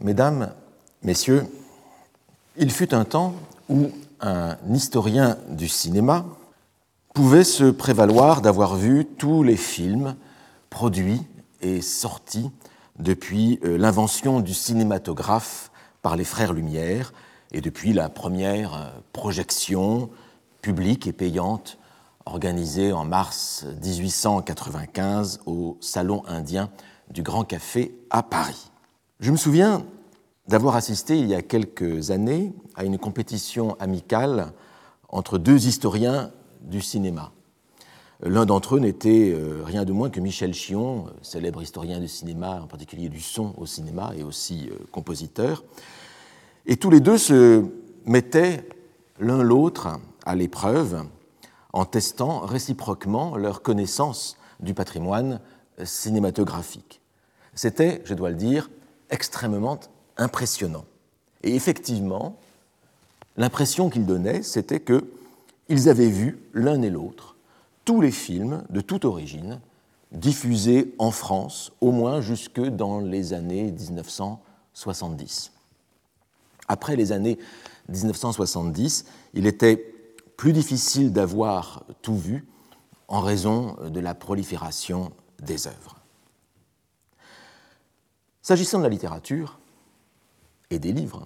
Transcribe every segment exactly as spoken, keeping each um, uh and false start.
Mesdames, Messieurs, il fut un temps où un historien du cinéma pouvait se prévaloir d'avoir vu tous les films produits et sortis depuis l'invention du cinématographe par les frères Lumière et depuis la première projection publique et payante organisée en mars dix-huit cent quatre-vingt-quinze au Salon indien du Grand Café à Paris. Je me souviens d'avoir assisté il y a quelques années à une compétition amicale entre deux historiens du cinéma. L'un d'entre eux n'était rien de moins que Michel Chion, célèbre historien du cinéma, en particulier du son au cinéma et aussi compositeur. Et tous les deux se mettaient l'un l'autre à l'épreuve en testant réciproquement leur connaissance du patrimoine cinématographique. C'était, je dois le dire, extrêmement impressionnant. Et effectivement, l'impression qu'ils donnaient, c'était qu'ils avaient vu l'un et l'autre tous les films de toute origine diffusés en France, au moins jusque dans les années dix-neuf cent soixante-dix. Après les années dix-neuf cent soixante-dix, il était plus difficile d'avoir tout vu en raison de la prolifération des œuvres. S'agissant de la littérature et des livres,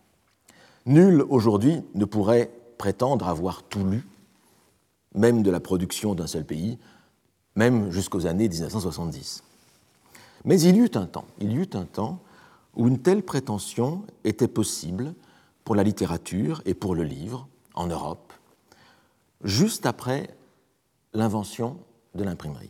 nul aujourd'hui ne pourrait prétendre avoir tout lu, même de la production d'un seul pays, même jusqu'aux années dix-neuf cent soixante-dix. Mais il y eut un temps, il y eut un temps où une telle prétention était possible pour la littérature et pour le livre en Europe, juste après l'invention de l'imprimerie.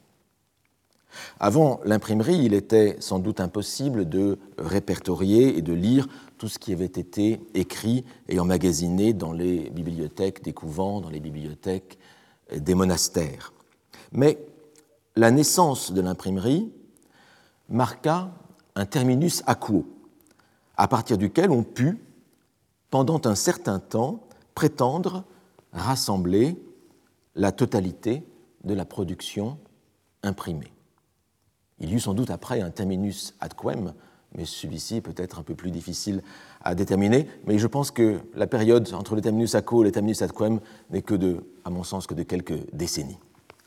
Avant l'imprimerie, il était sans doute impossible de répertorier et de lire tout ce qui avait été écrit et emmagasiné dans les bibliothèques des couvents, dans les bibliothèques des monastères. Mais la naissance de l'imprimerie marqua un terminus aquo, à partir duquel on put, pendant un certain temps, prétendre rassembler la totalité de la production imprimée. Il y eut sans doute après un terminus ad quem, mais celui-ci est peut-être un peu plus difficile à déterminer, mais je pense que la période entre le terminus aquo et le terminus ad quem n'est que de, à mon sens, que de quelques décennies.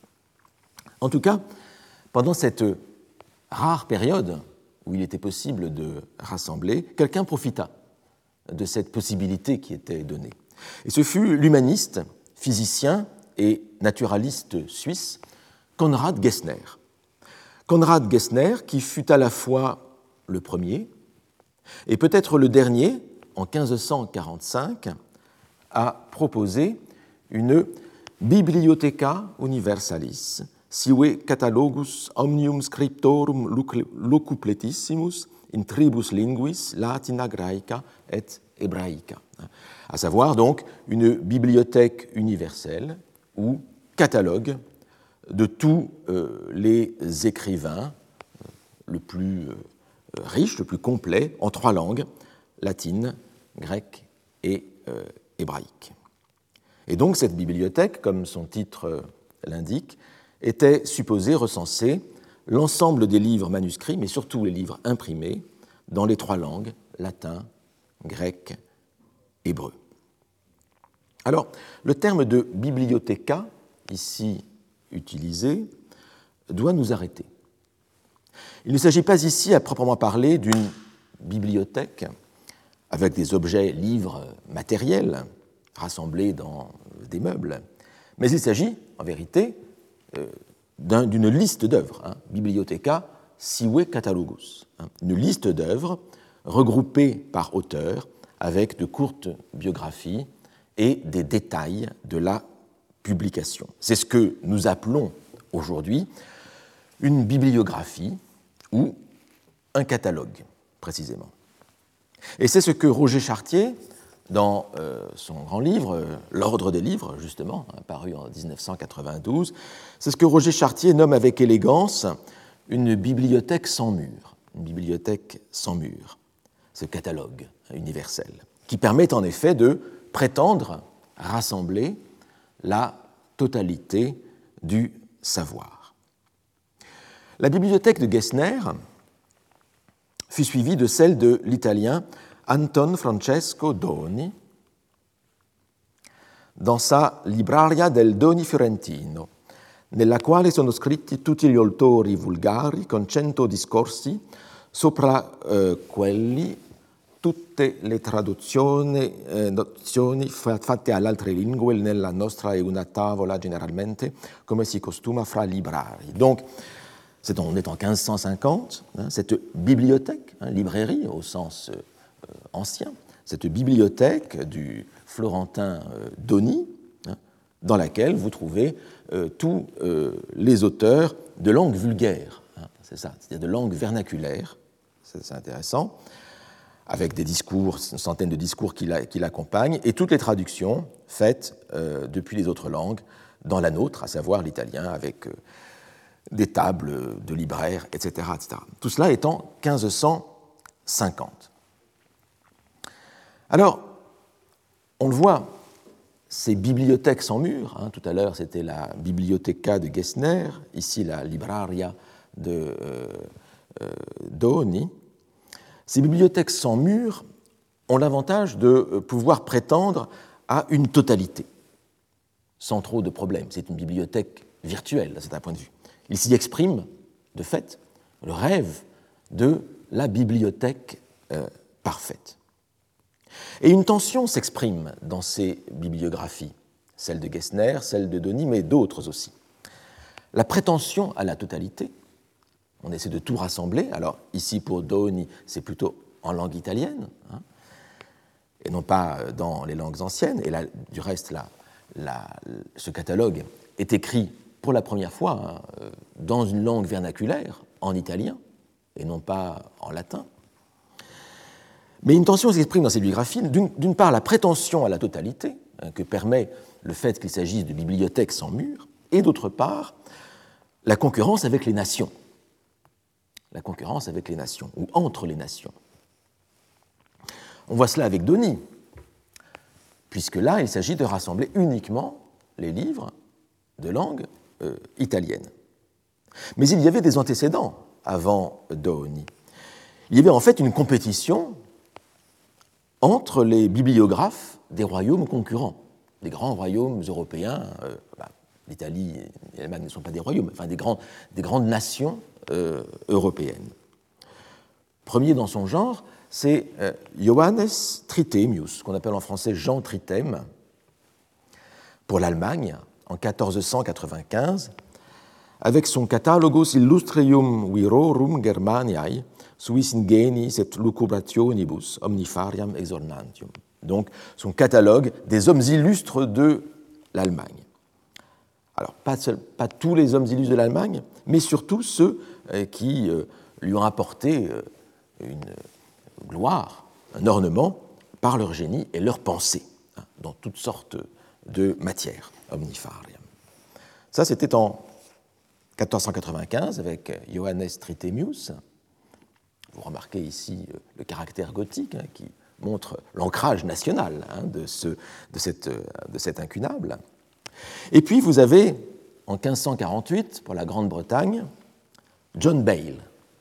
En tout cas, pendant cette rare période où il était possible de rassembler, quelqu'un profita de cette possibilité qui était donnée. Et ce fut l'humaniste, physicien et naturaliste suisse Konrad Gessner. Konrad Gessner, qui fut à la fois le premier et peut-être le dernier, en quinze cent quarante-cinq, à proposer une Bibliotheca Universalis, sive catalogus omnium scriptorum locuplétissimus in tribus linguis latina, graeca et hébraïca, à savoir donc une bibliothèque universelle ou catalogue de tous euh, les écrivains euh, le plus euh, riche, le plus complet, en trois langues, latine, grecque et euh, hébraïque. Et donc cette bibliothèque, comme son titre euh, l'indique, était supposée recenser l'ensemble des livres manuscrits, mais surtout les livres imprimés, dans les trois langues, latin, grec, hébreu. Alors, le terme de bibliothéca, ici utilisé, doit nous arrêter. Il ne s'agit pas ici, à proprement parler, d'une bibliothèque avec des objets, livres matériels rassemblés dans des meubles, mais il s'agit, en vérité, euh, d'un, d'une liste d'œuvres, hein, Bibliotheca sive catalogus, hein, une liste d'œuvres regroupées par auteur avec de courtes biographies et des détails de la publication. C'est ce que nous appelons aujourd'hui une bibliographie ou un catalogue, précisément. Et c'est ce que Roger Chartier, dans euh, son grand livre, euh, L'Ordre des livres, justement, hein, paru en dix-neuf cent quatre-vingt-douze, c'est ce que Roger Chartier nomme avec élégance une bibliothèque sans mur, une bibliothèque sans mur, ce catalogue universel, qui permet en effet de prétendre rassembler la totalité du savoir. La bibliothèque de Gessner fut suivie de celle de l'italien Anton Francesco Doni dans sa Libraria del Doni Fiorentino, nella quale sono scritti tutti gli autori vulgari con cento discorsi sopra eh, quelli tutte le traduzioni eh, fatte alle altre lingue nella nostra è una tavola generalmente come si costuma fra librari. Donc, c'est on est en quinze cent cinquante, hein, cette bibliothèque, hein, librairie au sens euh, ancien, cette bibliothèque du Florentin euh, Doni, hein, dans laquelle vous trouvez euh, tous euh, les auteurs de langue vulgaire, hein, c'est ça, c'est-à-dire de langue vernaculaire, c'est, c'est intéressant, avec des discours, une centaine de discours qui, la, qui l'accompagnent, et toutes les traductions faites euh, depuis les autres langues dans la nôtre, à savoir l'italien, avec euh, des tables de libraires, et cetera, et cetera. Tout cela est en quinze cent cinquante. Alors, on le voit, ces bibliothèques sans mur, hein, tout à l'heure c'était la Biblioteca de Gessner, ici la Libraria de euh, euh, Doni. Ces bibliothèques sans mur ont l'avantage de pouvoir prétendre à une totalité, sans trop de problèmes. C'est une bibliothèque virtuelle, c'est un point de vue. Il s'y exprime, de fait, le rêve de la bibliothèque euh, parfaite. Et une tension s'exprime dans ces bibliographies, celle de Gessner, celle de Doni, mais d'autres aussi. La prétention à la totalité, on essaie de tout rassembler, alors ici pour Doni, c'est plutôt en langue italienne, hein, et non pas dans les langues anciennes, et là, du reste, là, là, ce catalogue est écrit pour la première fois hein, dans une langue vernaculaire, en italien, et non pas en latin. Mais une tension s'exprime dans ces bibliographies, d'une, d'une part la prétention à la totalité, hein, que permet le fait qu'il s'agisse de bibliothèques sans mur, et d'autre part la concurrence avec les nations. La concurrence avec les nations, ou entre les nations. On voit cela avec Doni, puisque là, il s'agit de rassembler uniquement les livres de langue euh, italienne. Mais il y avait des antécédents avant Doni. Il y avait en fait une compétition entre les bibliographes des royaumes concurrents, des grands royaumes européens, euh, bah, l'Italie et l'Allemagne ne sont pas des royaumes, enfin des, grands, des grandes nations euh, européennes. Premier dans son genre, c'est euh, Johannes Trithemius, qu'on appelle en français Jean Trithème, pour l'Allemagne, en quatorze cent quatre-vingt-quinze, avec son Catalogus illustrium virorum Germaniae, suis ingenis et lucubrationibus omnifariam exornantium. Donc, son catalogue des hommes illustres de l'Allemagne. Alors, pas, seul, pas tous les hommes illustres de l'Allemagne, mais surtout ceux euh, qui euh, lui ont apporté euh, une gloire, un ornement, par leur génie et leur pensée, hein, dans toutes sortes de matières, omnifariam. Ça, c'était en quatorze cent quatre-vingt-quinze avec Johannes Trithemius. Vous remarquez ici le caractère gothique hein, qui montre l'ancrage national hein, de, ce, de, cette, de cet incunable. Et puis vous avez, en quinze cent quarante-huit, pour la Grande-Bretagne, John Bale.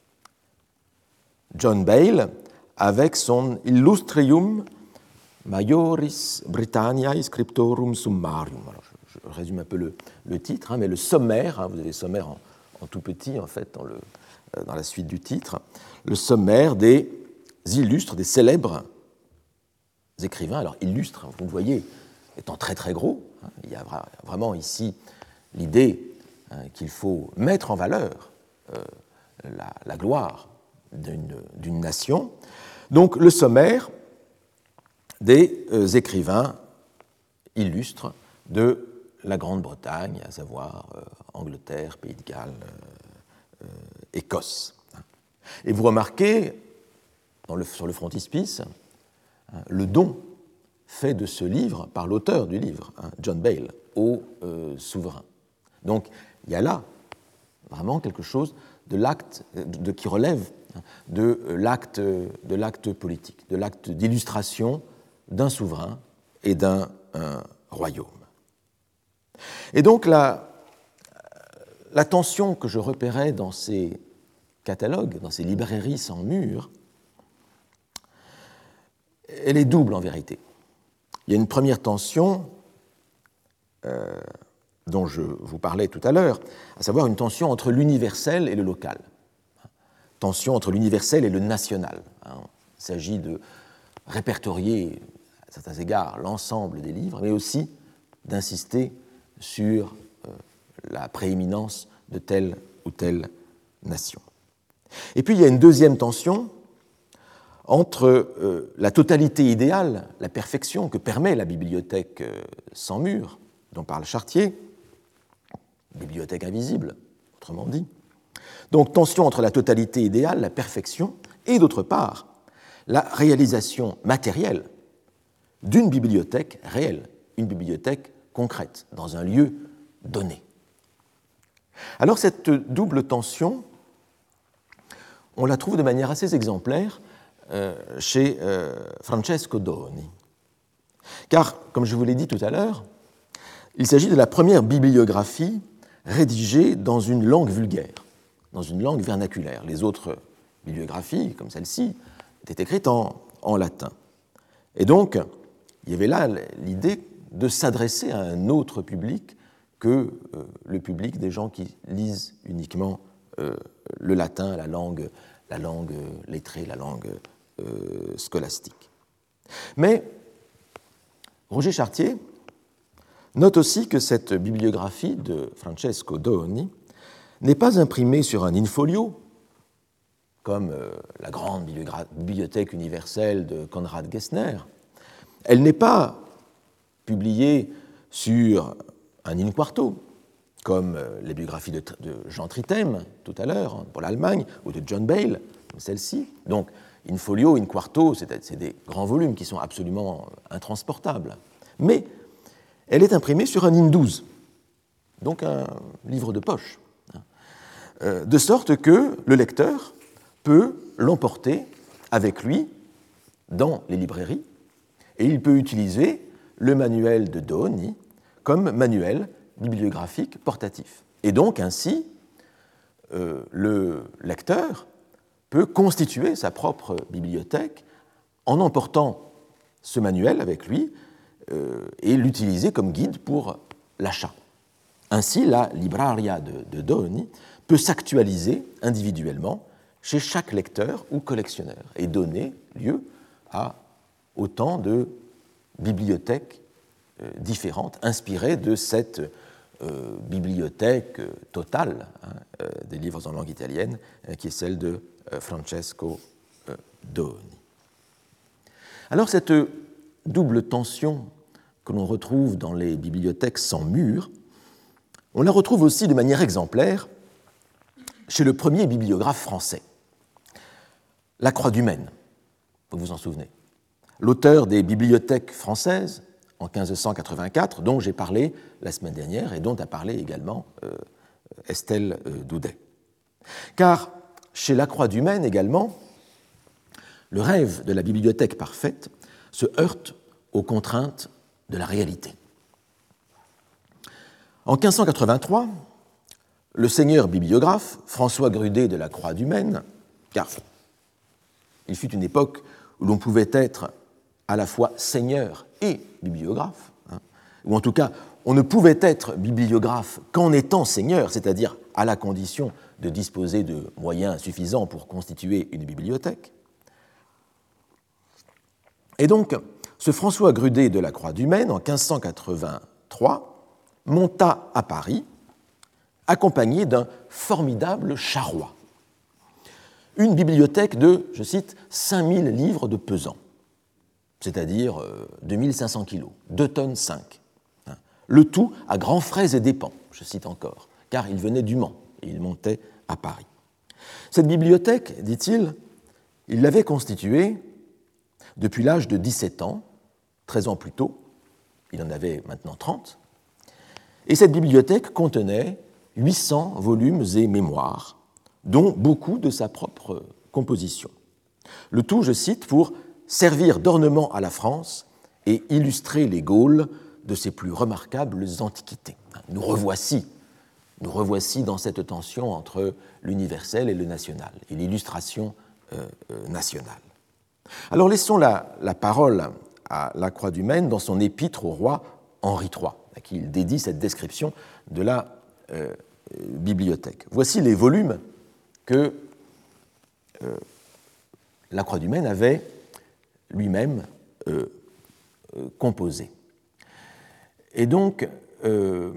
John Bale, avec son Illustrium Majoris Britanniae Scriptorum Summarium. Alors, je, je résume un peu le, le titre, hein, mais le sommaire, hein, vous avez le sommaire en, en tout petit, en fait, dans, le, euh, dans la suite du titre, le sommaire des illustres, des célèbres écrivains. Alors, illustres, vous le voyez, étant très très gros, hein, il y a vraiment ici l'idée hein, qu'il faut mettre en valeur euh, la, la gloire d'une, d'une nation. Donc, le sommaire des euh, écrivains illustres de la Grande-Bretagne, à savoir euh, Angleterre, Pays de Galles, euh, euh, Écosse. Et vous remarquez, dans le, sur le frontispice, hein, le don fait de ce livre par l'auteur du livre, hein, John Bale, au euh, souverain. Donc, il y a là vraiment quelque chose de l'acte de, qui relève hein, de l'acte, de l'acte politique, de l'acte d'illustration d'un souverain et d'un royaume. Et donc, la, la tension que je repérais dans ces catalogues, dans ces librairies sans mur, elle est double en vérité. Il y a une première tension euh, dont je vous parlais tout à l'heure, à savoir une tension entre l'universel et le local. Tension entre l'universel et le national. Il s'agit de répertorier, à certains égards, l'ensemble des livres, mais aussi d'insister sur euh, la prééminence de telle ou telle nation. Et puis il y a une deuxième tension entre euh, la totalité idéale, la perfection que permet la bibliothèque euh, sans mur, dont parle Chartier, bibliothèque invisible, autrement dit. Donc tension entre la totalité idéale, la perfection, et d'autre part, la réalisation matérielle d'une bibliothèque réelle, une bibliothèque concrète, dans un lieu donné. Alors cette double tension, on la trouve de manière assez exemplaire euh, chez euh, Francesco Doni. Car, comme je vous l'ai dit tout à l'heure, il s'agit de la première bibliographie rédigée dans une langue vulgaire, dans une langue vernaculaire. Les autres bibliographies, comme celle-ci, étaient écrites en, en latin. Et donc, il y avait là l'idée de s'adresser à un autre public que euh, le public des gens qui lisent uniquement euh, le latin, la langue, la langue lettrée, la langue euh, scolastique. Mais Roger Chartier note aussi que cette bibliographie de Francesco Doni n'est pas imprimée sur un in-folio, comme euh, la grande bibliothèque universelle de Konrad Gessner. Elle n'est pas publiée sur un in-quarto, comme euh, les biographies de, de Jean Tritem, tout à l'heure, pour l'Allemagne, ou de John Bale, comme celle-ci. Donc, in-folio, in-quarto, c'est, c'est des grands volumes qui sont absolument intransportables. Mais elle est imprimée sur un in douze, donc un livre de poche, euh, de sorte que le lecteur peut l'emporter avec lui dans les librairies, et il peut utiliser le manuel de Doni comme manuel bibliographique portatif. Et donc, ainsi, euh, le lecteur peut constituer sa propre bibliothèque en emportant ce manuel avec lui euh, et l'utiliser comme guide pour l'achat. Ainsi, la libraria de, de Doni peut s'actualiser individuellement chez chaque lecteur ou collectionneur et donner lieu à autant de bibliothèques euh, différentes, inspirées de cette euh, bibliothèque euh, totale hein, euh, des livres en langue italienne, euh, qui est celle de euh, Francesco euh, Doni. Alors cette double tension que l'on retrouve dans les bibliothèques sans mur, on la retrouve aussi de manière exemplaire chez le premier bibliographe français, Lacroix du Maine, vous vous en souvenez, l'auteur des bibliothèques françaises en quinze cent quatre-vingt-quatre, dont j'ai parlé la semaine dernière et dont a parlé également euh, Estelle euh, Doudet. Car chez Lacroix du Maine également, le rêve de la bibliothèque parfaite se heurte aux contraintes de la réalité. En quinze cent quatre-vingt-trois, le seigneur bibliographe, François Grudet de Lacroix du Maine, car il fut une époque où l'on pouvait être à la fois seigneur et bibliographe, hein, ou en tout cas, on ne pouvait être bibliographe qu'en étant seigneur, c'est-à-dire à la condition de disposer de moyens suffisants pour constituer une bibliothèque. Et donc, ce François Grudet de Lacroix du Maine, en quinze cent quatre-vingt-trois, monta à Paris, accompagné d'un formidable charroi. Une bibliothèque de, je cite, cinq mille livres de pesant, c'est-à-dire euh, deux mille cinq cents kilos, deux tonnes cinq. Hein. Le tout à grands frais et dépens, je cite encore, car il venait du Mans et il montait à Paris. Cette bibliothèque, dit-il, il l'avait constituée depuis l'âge de dix-sept ans, treize ans plus tôt, il en avait maintenant trente, et cette bibliothèque contenait huit cents volumes et mémoires, dont beaucoup de sa propre composition. Le tout, je cite, pour servir d'ornement à la France et illustrer les Gaules de ses plus remarquables antiquités. Nous revoici, nous revoici dans cette tension entre l'universel et le national, et l'illustration euh, euh, nationale. Alors laissons la, la parole à Lacroix du Maine dans son épître au roi Henri trois, à qui il dédie cette description de la euh, bibliothèque. Voici les volumes que euh, Lacroix du Maine avait lui-même euh, euh, composés. Et donc, euh,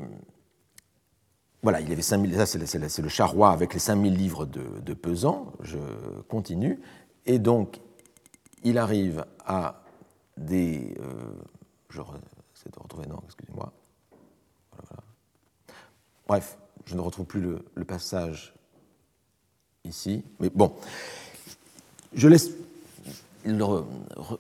voilà, il y avait cinq mille, ça c'est, c'est, c'est le charroi avec les cinq mille livres de, de pesant, je continue, et donc il arrive à des... Euh, je essaie de retrouver, non, excusez-moi. Voilà, voilà. Bref, je ne retrouve plus le, le passage ici, mais bon, je laisse... Le, re,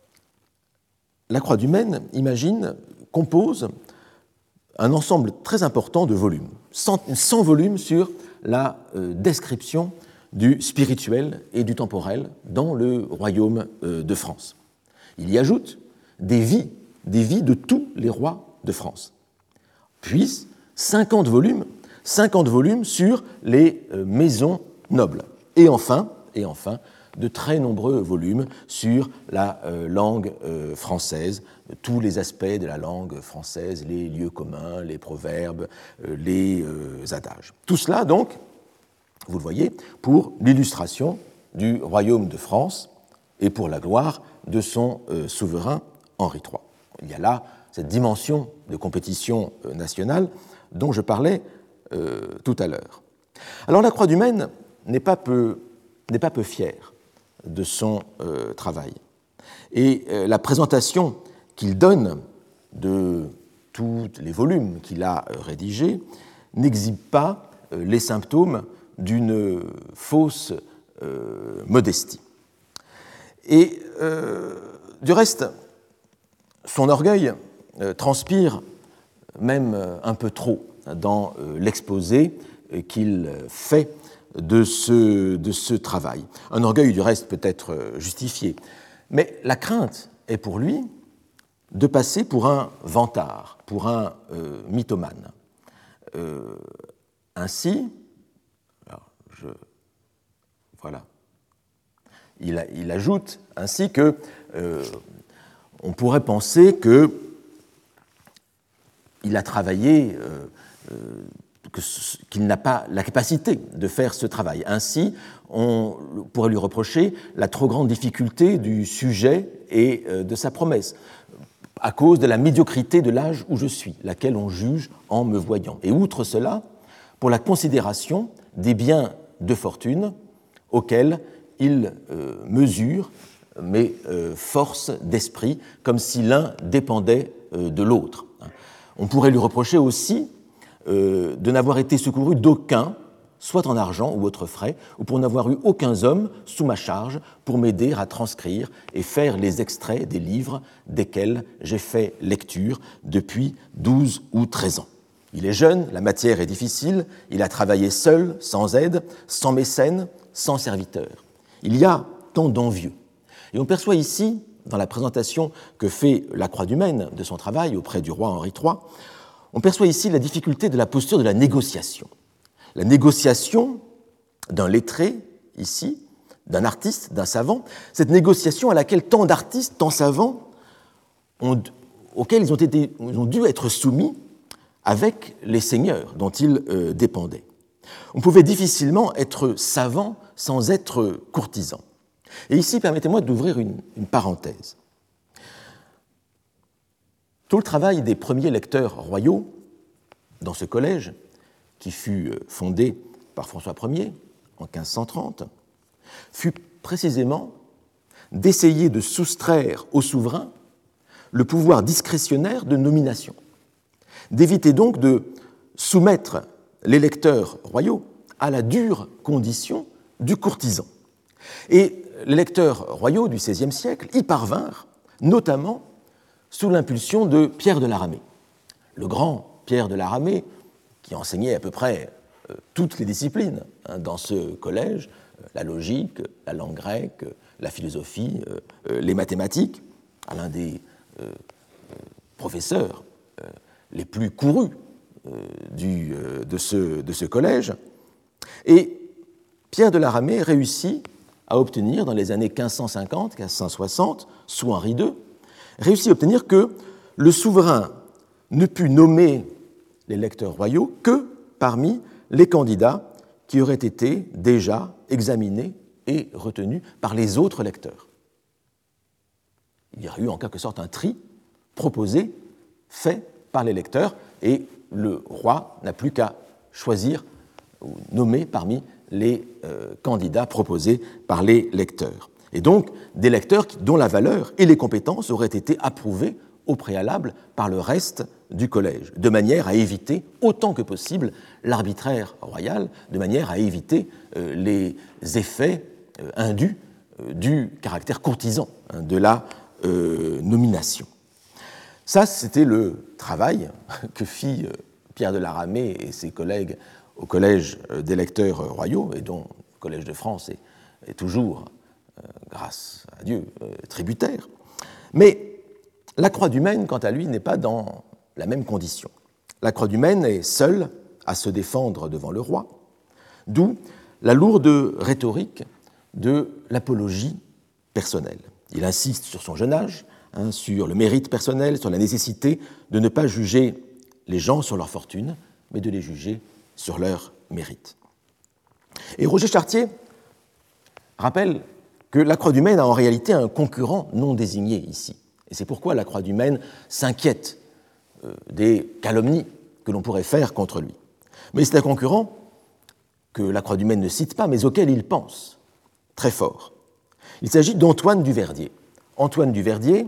Lacroix du Maine imagine, compose un ensemble très important de volumes, cent, cent volumes sur la euh, description du spirituel et du temporel dans le royaume euh, de France. Il y ajoute des vies, des vies de tous les rois de France. Puis cinquante volumes, cinquante volumes sur les euh, maisons nobles. Et enfin, et enfin, de très nombreux volumes sur la euh, langue euh, française, tous les aspects de la langue française, les lieux communs, les proverbes, euh, les euh, adages. Tout cela, donc, vous le voyez, pour l'illustration du royaume de France et pour la gloire de son euh, souverain Henri trois. Il y a là cette dimension de compétition euh, nationale dont je parlais euh, tout à l'heure. Alors Lacroix du Maine n'est pas peu, n'est pas peu fier de son euh, travail. Et euh, la présentation qu'il donne de tous les volumes qu'il a euh, rédigés n'exhibe pas euh, les symptômes d'une fausse euh, modestie. Et euh, du reste, son orgueil euh, transpire même euh, un peu trop dans euh, l'exposé euh, qu'il fait de ce, de ce travail. Un orgueil, du reste, peut être justifié. Mais la crainte est pour lui de passer pour un vantard, pour un euh, mythomane. Euh, ainsi, alors je, voilà, il, il ajoute ainsi que euh, on pourrait penser que il a travaillé euh, euh, qu'il n'a pas la capacité de faire ce travail. Ainsi, on pourrait lui reprocher la trop grande difficulté du sujet et de sa promesse, à cause de la médiocrité de l'âge où je suis, laquelle on juge en me voyant. Et outre cela, pour la considération des biens de fortune auxquels il euh, mesure mes euh, forces d'esprit, comme si l'un dépendait euh, de l'autre. On pourrait lui reprocher aussi Euh, de n'avoir été secouru d'aucun, soit en argent ou autres frais, ou pour n'avoir eu aucun homme sous ma charge pour m'aider à transcrire et faire les extraits des livres desquels j'ai fait lecture depuis douze ou treize ans. Il est jeune, la matière est difficile, il a travaillé seul, sans aide, sans mécène, sans serviteur. Il y a tant d'envieux. Et on perçoit ici, dans la présentation que fait Lacroix du Maine de son travail auprès du roi Henri trois, on perçoit ici la difficulté de la posture de la négociation. La négociation d'un lettré, ici, d'un artiste, d'un savant, cette négociation à laquelle tant d'artistes, tant savants, ont, auxquels ils ont, été, ils ont dû être soumis avec les seigneurs dont ils euh, dépendaient. On pouvait difficilement être savant sans être courtisan. Et ici, permettez-moi d'ouvrir une, une parenthèse. Tout le travail des premiers lecteurs royaux dans ce collège, qui fut fondé par François Ier en quinze cent trente, fut précisément d'essayer de soustraire au souverain le pouvoir discrétionnaire de nomination, d'éviter donc de soumettre les lecteurs royaux à la dure condition du courtisan. Et les lecteurs royaux du seizième siècle y parvinrent, notamment sous l'impulsion de Pierre de la Ramée. Le grand Pierre de la Ramée, qui enseignait à peu près euh, toutes les disciplines hein, dans ce collège, euh, la logique, la langue grecque, la philosophie, euh, euh, les mathématiques, l'un des euh, euh, professeurs euh, les plus courus euh, du, euh, de, ce, de ce collège. Et Pierre de la Ramée réussit à obtenir dans les années quinze cent cinquante, quinze cent soixante, sous Henri deux, réussit à obtenir que le souverain ne put nommer les lecteurs royaux que parmi les candidats qui auraient été déjà examinés et retenus par les autres lecteurs. Il y a eu en quelque sorte un tri proposé, fait par les lecteurs, et le roi n'a plus qu'à choisir ou nommer parmi les euh, candidats proposés par les lecteurs. Et donc, des lecteurs dont la valeur et les compétences auraient été approuvées au préalable par le reste du collège, de manière à éviter autant que possible l'arbitraire royal, de manière à éviter euh, les effets euh, indus euh, du caractère courtisan hein, de la euh, nomination. Ça, c'était le travail que fit euh, Pierre de la Ramée et ses collègues au Collège des lecteurs royaux, et dont le Collège de France est, est toujours, euh, grâce à Dieu, euh, tributaire. Mais la Croix du Maine, quant à lui, n'est pas dans la même condition. La Croix du Maine est seule à se défendre devant le roi, d'où la lourde rhétorique de l'apologie personnelle. Il insiste sur son jeune âge, hein, sur le mérite personnel, sur la nécessité de ne pas juger les gens sur leur fortune, mais de les juger sur leur mérite. Et Roger Chartier rappelle que la Croix du Maine a en réalité un concurrent non désigné ici. Et c'est pourquoi la Croix du Maine s'inquiète euh, des calomnies que l'on pourrait faire contre lui. Mais c'est un concurrent que la Croix du Maine ne cite pas, mais auquel il pense très fort. Il s'agit d'Antoine Duverdier. Antoine Duverdier,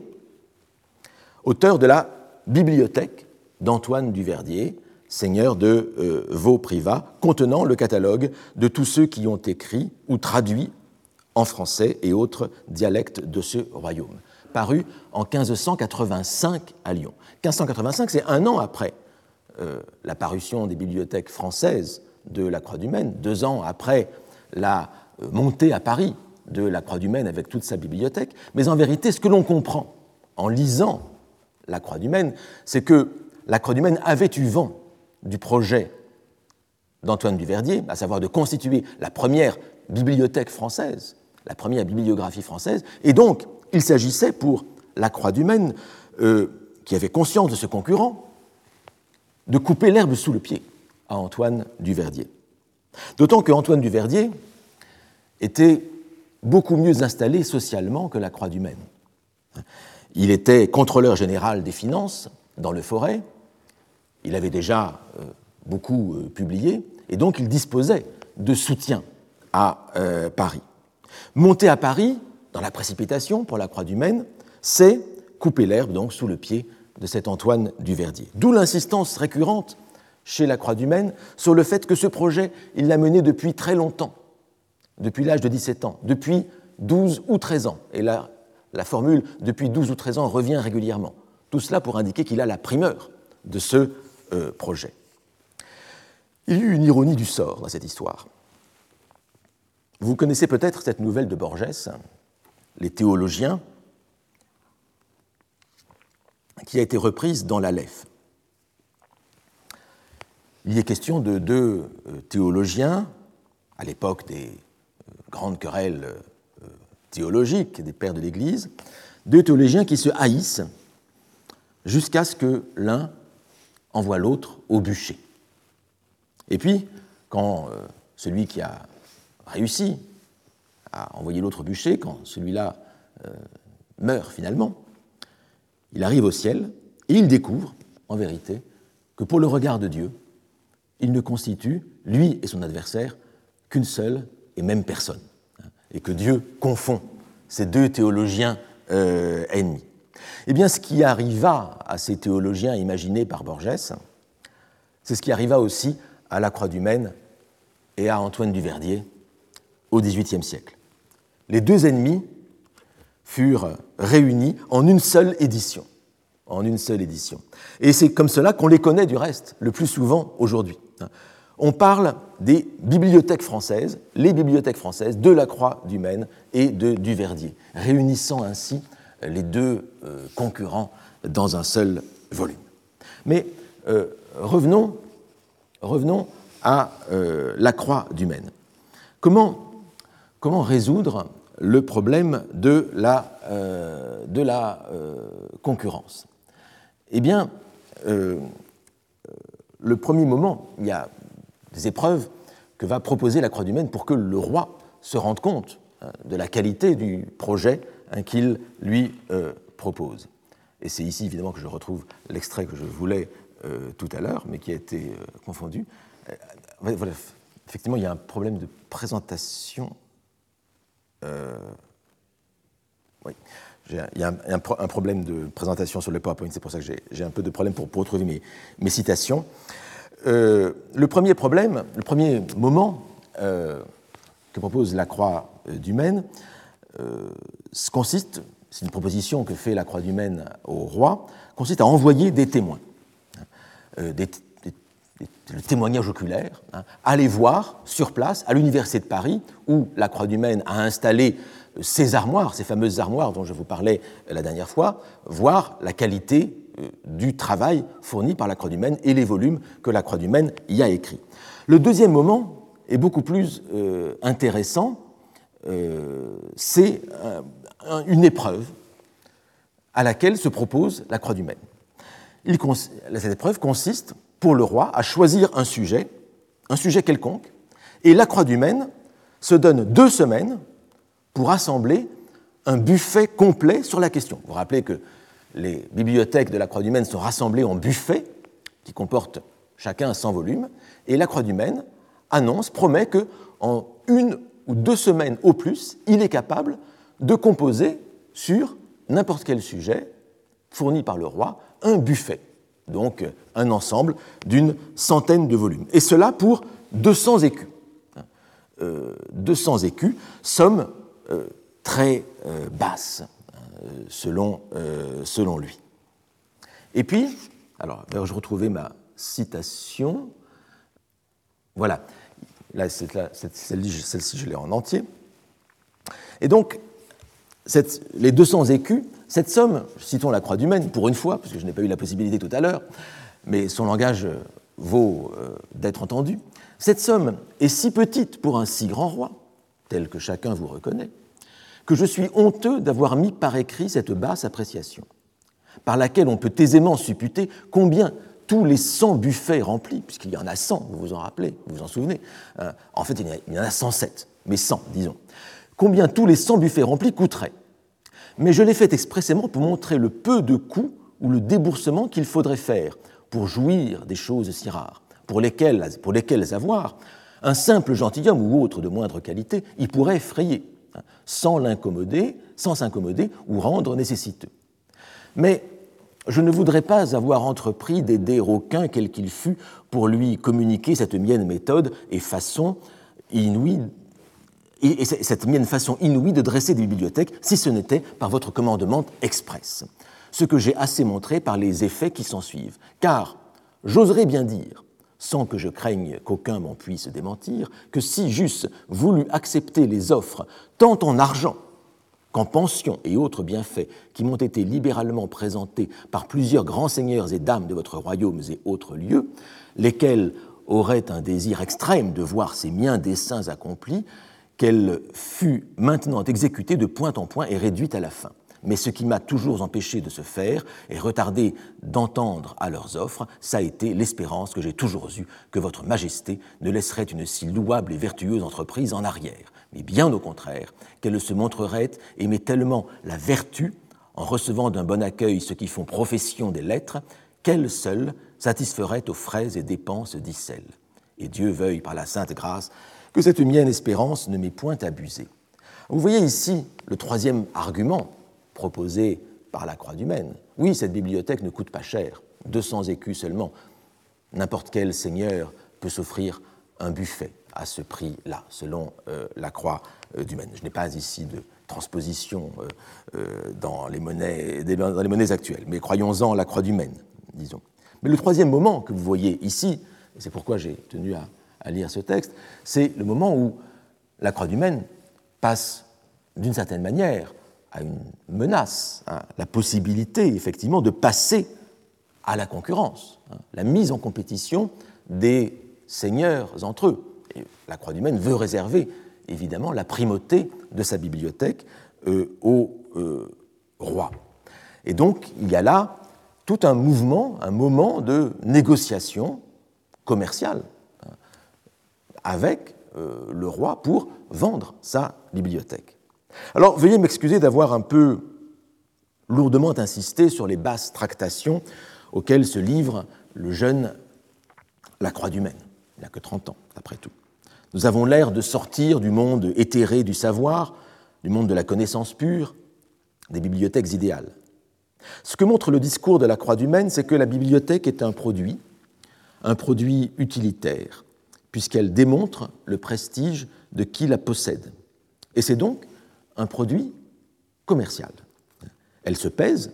auteur de la Bibliothèque d'Antoine Duverdier, seigneur de euh, Vaux-Privat, contenant le catalogue de tous ceux qui ont écrit ou traduit en français et autres dialectes de ce royaume, paru en quinze cent quatre-vingt-cinq à Lyon. quinze cent quatre-vingt-cinq, c'est un an après euh, la parution des bibliothèques françaises de la Croix du Maine, deux ans après la euh, montée à Paris de la Croix du Maine avec toute sa bibliothèque. Mais en vérité, ce que l'on comprend en lisant la Croix du Maine, c'est que la Croix du Maine avait eu vent du projet d'Antoine Duverdier, à savoir de constituer la première bibliothèque française, la première bibliographie française, et donc il s'agissait pour la Croix du Maine, euh, qui avait conscience de ce concurrent, de couper l'herbe sous le pied à Antoine Duverdier. D'autant que Antoine Duverdier était beaucoup mieux installé socialement que la Croix du Maine. Il était contrôleur général des finances dans le Forêt. Il avait déjà euh, beaucoup euh, publié, et donc il disposait de soutien à euh, Paris. Monter à Paris, dans la précipitation pour la Croix du Maine, c'est couper l'herbe donc sous le pied de cet Antoine Duverdier. D'où l'insistance récurrente chez la Croix du Maine sur le fait que ce projet, il l'a mené depuis très longtemps, depuis l'âge de dix-sept ans, depuis douze ou treize ans. Et là, la formule « depuis douze ou treize ans » revient régulièrement. Tout cela pour indiquer qu'il a la primeur de ce euh, projet. Il y a eu une ironie du sort dans cette histoire. Vous connaissez peut-être cette nouvelle de Borges, Les théologiens, qui a été reprise dans l'Aleph. Il y est question de deux euh, théologiens, à l'époque des euh, grandes querelles euh, théologiques des pères de l'Église, deux théologiens qui se haïssent jusqu'à ce que l'un envoie l'autre au bûcher. Et puis, quand euh, celui qui a réussi à envoyer l'autre au bûcher, quand celui-là euh, meurt finalement, il arrive au ciel et il découvre, en vérité, que pour le regard de Dieu, il ne constitue, lui et son adversaire, qu'une seule et même personne, et que Dieu confond ces deux théologiens euh, ennemis. Eh bien, ce qui arriva à ces théologiens imaginés par Borges, c'est ce qui arriva aussi à la Croix du Maine et à Antoine Duverdier au dix-huitième siècle. Les deux ennemis furent réunis en une seule édition. En une seule édition. Et c'est comme cela qu'on les connaît du reste, le plus souvent aujourd'hui. On parle des bibliothèques françaises, les bibliothèques françaises de la Croix du Maine et de Duverdier, réunissant ainsi les deux euh, concurrents dans un seul volume. Mais euh, revenons, revenons à euh, la Croix du Maine. Comment, comment résoudre le problème de la, euh, de la euh, concurrence? Eh bien, euh, le premier moment, il y a des épreuves que va proposer la Croix du Maine pour que le roi se rende compte hein, de la qualité du projet hein, qu'il lui euh, propose. Et c'est ici, évidemment, que je retrouve l'extrait que je voulais euh, tout à l'heure, mais qui a été euh, confondu. Euh, voilà, effectivement, il y a un problème de présentation. Euh, oui, j'ai, il y a un, un, un problème de présentation sur le PowerPoint, c'est pour ça que j'ai, j'ai un peu de problème pour, pour retrouver mes, mes citations. Euh, le premier problème, le premier moment euh, que propose la Croix du Maine euh, consiste, c'est une proposition que fait la Croix du Maine au roi, consiste à envoyer des témoins, euh, des, des, des, le témoignage oculaire, hein, aller voir sur place à l'Université de Paris où la Croix du Maine a installé ces armoires, ces fameuses armoires dont je vous parlais la dernière fois, voir la qualité du travail fourni par la Croix du Maine et les volumes que la Croix du Maine y a écrits. Le deuxième moment est beaucoup plus euh, intéressant, euh, c'est euh, une épreuve à laquelle se propose la Croix du Maine. Il, cette épreuve consiste, pour le roi, à choisir un sujet, un sujet quelconque, et la Croix du Maine se donne deux semaines pour assembler un buffet complet sur la question. Vous vous rappelez que les bibliothèques de la Croix du Maine sont rassemblées en buffets qui comportent chacun cent volumes, et la Croix du Maine annonce, promet qu'en une ou deux semaines au plus, il est capable de composer sur n'importe quel sujet fourni par le roi un buffet, donc un ensemble d'une centaine de volumes. Et cela pour deux cents écus. Euh, deux cents écus, somme euh, très euh, basse, euh, selon, euh, selon lui. Et puis, alors, je retrouvais ma citation. Voilà, là, c'est là, c'est, celle-ci, celle-ci, je l'ai en entier. Et donc, cette, les deux cents écus, cette somme, citons la Croix du Maine, pour une fois, parce que je n'ai pas eu la possibilité tout à l'heure, mais son langage vaut euh, d'être entendu, cette somme est si petite pour un si grand roi, tel que chacun vous reconnaît, que je suis honteux d'avoir mis par écrit cette basse appréciation, par laquelle on peut aisément supputer combien tous les cent buffets remplis, puisqu'il y en a cent, vous vous en rappelez, vous vous en souvenez, euh, en fait il y en a cent sept, mais cent, disons, combien tous les cent buffets remplis coûteraient. Mais je l'ai fait expressément pour montrer le peu de coûts ou le déboursement qu'il faudrait faire pour jouir des choses si rares, pour lesquelles, pour lesquelles avoir un simple gentilhomme ou autre de moindre qualité y pourrait effrayer, sans l'incommoder, sans s'incommoder ou rendre nécessiteux. Mais je ne voudrais pas avoir entrepris d'aider aucun, quel qu'il fût, pour lui communiquer cette mienne méthode et façon inouïe, et cette mienne façon inouïe de dresser des bibliothèques, si ce n'était par votre commandement express, ce que j'ai assez montré par les effets qui s'ensuivent. Car j'oserais bien dire, sans que je craigne qu'aucun m'en puisse démentir, que si j'eusse voulu accepter les offres tant en argent qu'en pensions et autres bienfaits qui m'ont été libéralement présentés par plusieurs grands seigneurs et dames de votre royaume et autres lieux, lesquels auraient un désir extrême de voir ces miens desseins accomplis, qu'elle fût maintenant exécutée de point en point et réduite à la fin. Mais ce qui m'a toujours empêché de se faire et retardé d'entendre à leurs offres, ça a été l'espérance que j'ai toujours eue que votre majesté ne laisserait une si louable et vertueuse entreprise en arrière, mais bien au contraire, qu'elle se montrerait aimer tellement la vertu, en recevant d'un bon accueil ceux qui font profession des lettres, qu'elle seule satisferait aux frais et dépenses d'Icelle. Et Dieu veuille par la sainte grâce que cette mienne espérance ne m'ait point abusée. Vous voyez ici le troisième argument proposé par la Croix du Maine. Oui, cette bibliothèque ne coûte pas cher, deux cents écus seulement. N'importe quel seigneur peut s'offrir un buffet à ce prix-là, selon euh, la Croix euh, du Maine. Je n'ai pas ici de transposition euh, euh, dans, les monnaies, dans les monnaies actuelles, mais croyons-en la Croix du Maine, disons. Mais le troisième moment que vous voyez ici, et c'est pourquoi j'ai tenu à à lire ce texte, c'est le moment où la Croix du Maine passe d'une certaine manière à une menace, hein, la possibilité effectivement de passer à la concurrence, hein, la mise en compétition des seigneurs entre eux. Et la Croix du Maine veut réserver évidemment la primauté de sa bibliothèque euh, au euh, roi. Et donc il y a là tout un mouvement, un moment de négociation commerciale hein, avec euh, le roi pour vendre sa bibliothèque. Alors veuillez m'excuser d'avoir un peu lourdement insisté sur les basses tractations auxquelles se livre le jeune Lacroix du Maine. Il n'a que trente ans, après tout. Nous avons l'air de sortir du monde éthéré du savoir, du monde de la connaissance pure, des bibliothèques idéales. Ce que montre le discours de Lacroix du Maine, c'est que la bibliothèque est un produit, un produit utilitaire, puisqu'elle démontre le prestige de qui la possède. Et c'est donc un produit commercial. Elle se pèse,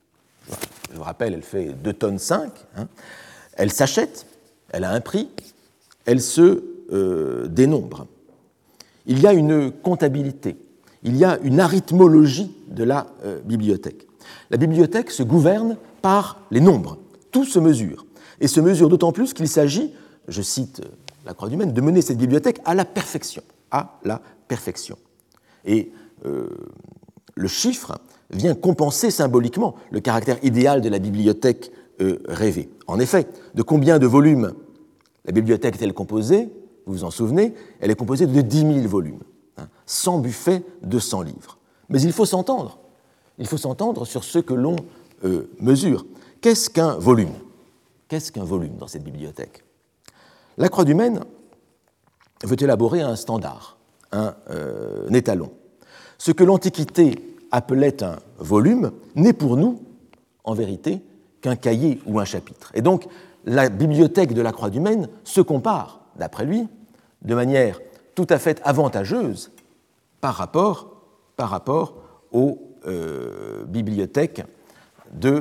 je vous rappelle, elle fait deux tonnes cinq, hein, elle s'achète, elle a un prix, elle se euh, dénombre. Il y a une comptabilité, il y a une arithmologie de la euh, bibliothèque. La bibliothèque se gouverne par les nombres, tout se mesure, et se mesure d'autant plus qu'il s'agit, je cite Lacroix du Maine, de mener cette bibliothèque à la perfection, à la perfection. Et euh, le chiffre vient compenser symboliquement le caractère idéal de la bibliothèque euh, rêvée. En effet, de combien de volumes la bibliothèque est-elle composée? Vous vous en souvenez? Elle est composée de dix mille volumes, hein, cent buffets, deux cents livres. Mais il faut s'entendre. Il faut s'entendre sur ce que l'on euh, mesure. Qu'est-ce qu'un volume? Qu'est-ce qu'un volume dans cette bibliothèque? Lacroix du Maine veut élaborer un standard, un, euh, un étalon. Ce que l'Antiquité appelait un volume n'est pour nous, en vérité, qu'un cahier ou un chapitre. Et donc, la bibliothèque de Lacroix du Maine se compare, d'après lui, de manière tout à fait avantageuse par rapport, par rapport aux euh, bibliothèques de,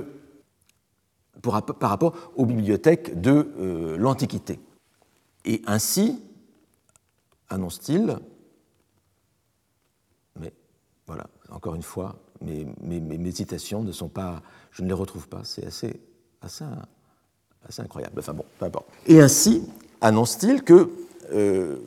pour, par rapport aux bibliothèques de euh, l'Antiquité. Et ainsi, annonce-t-il, mais voilà, encore une fois, mes, mes, mes citations ne sont pas, je ne les retrouve pas, c'est assez, assez, assez incroyable. Enfin bon, peu importe. Et ainsi, annonce-t-il que euh,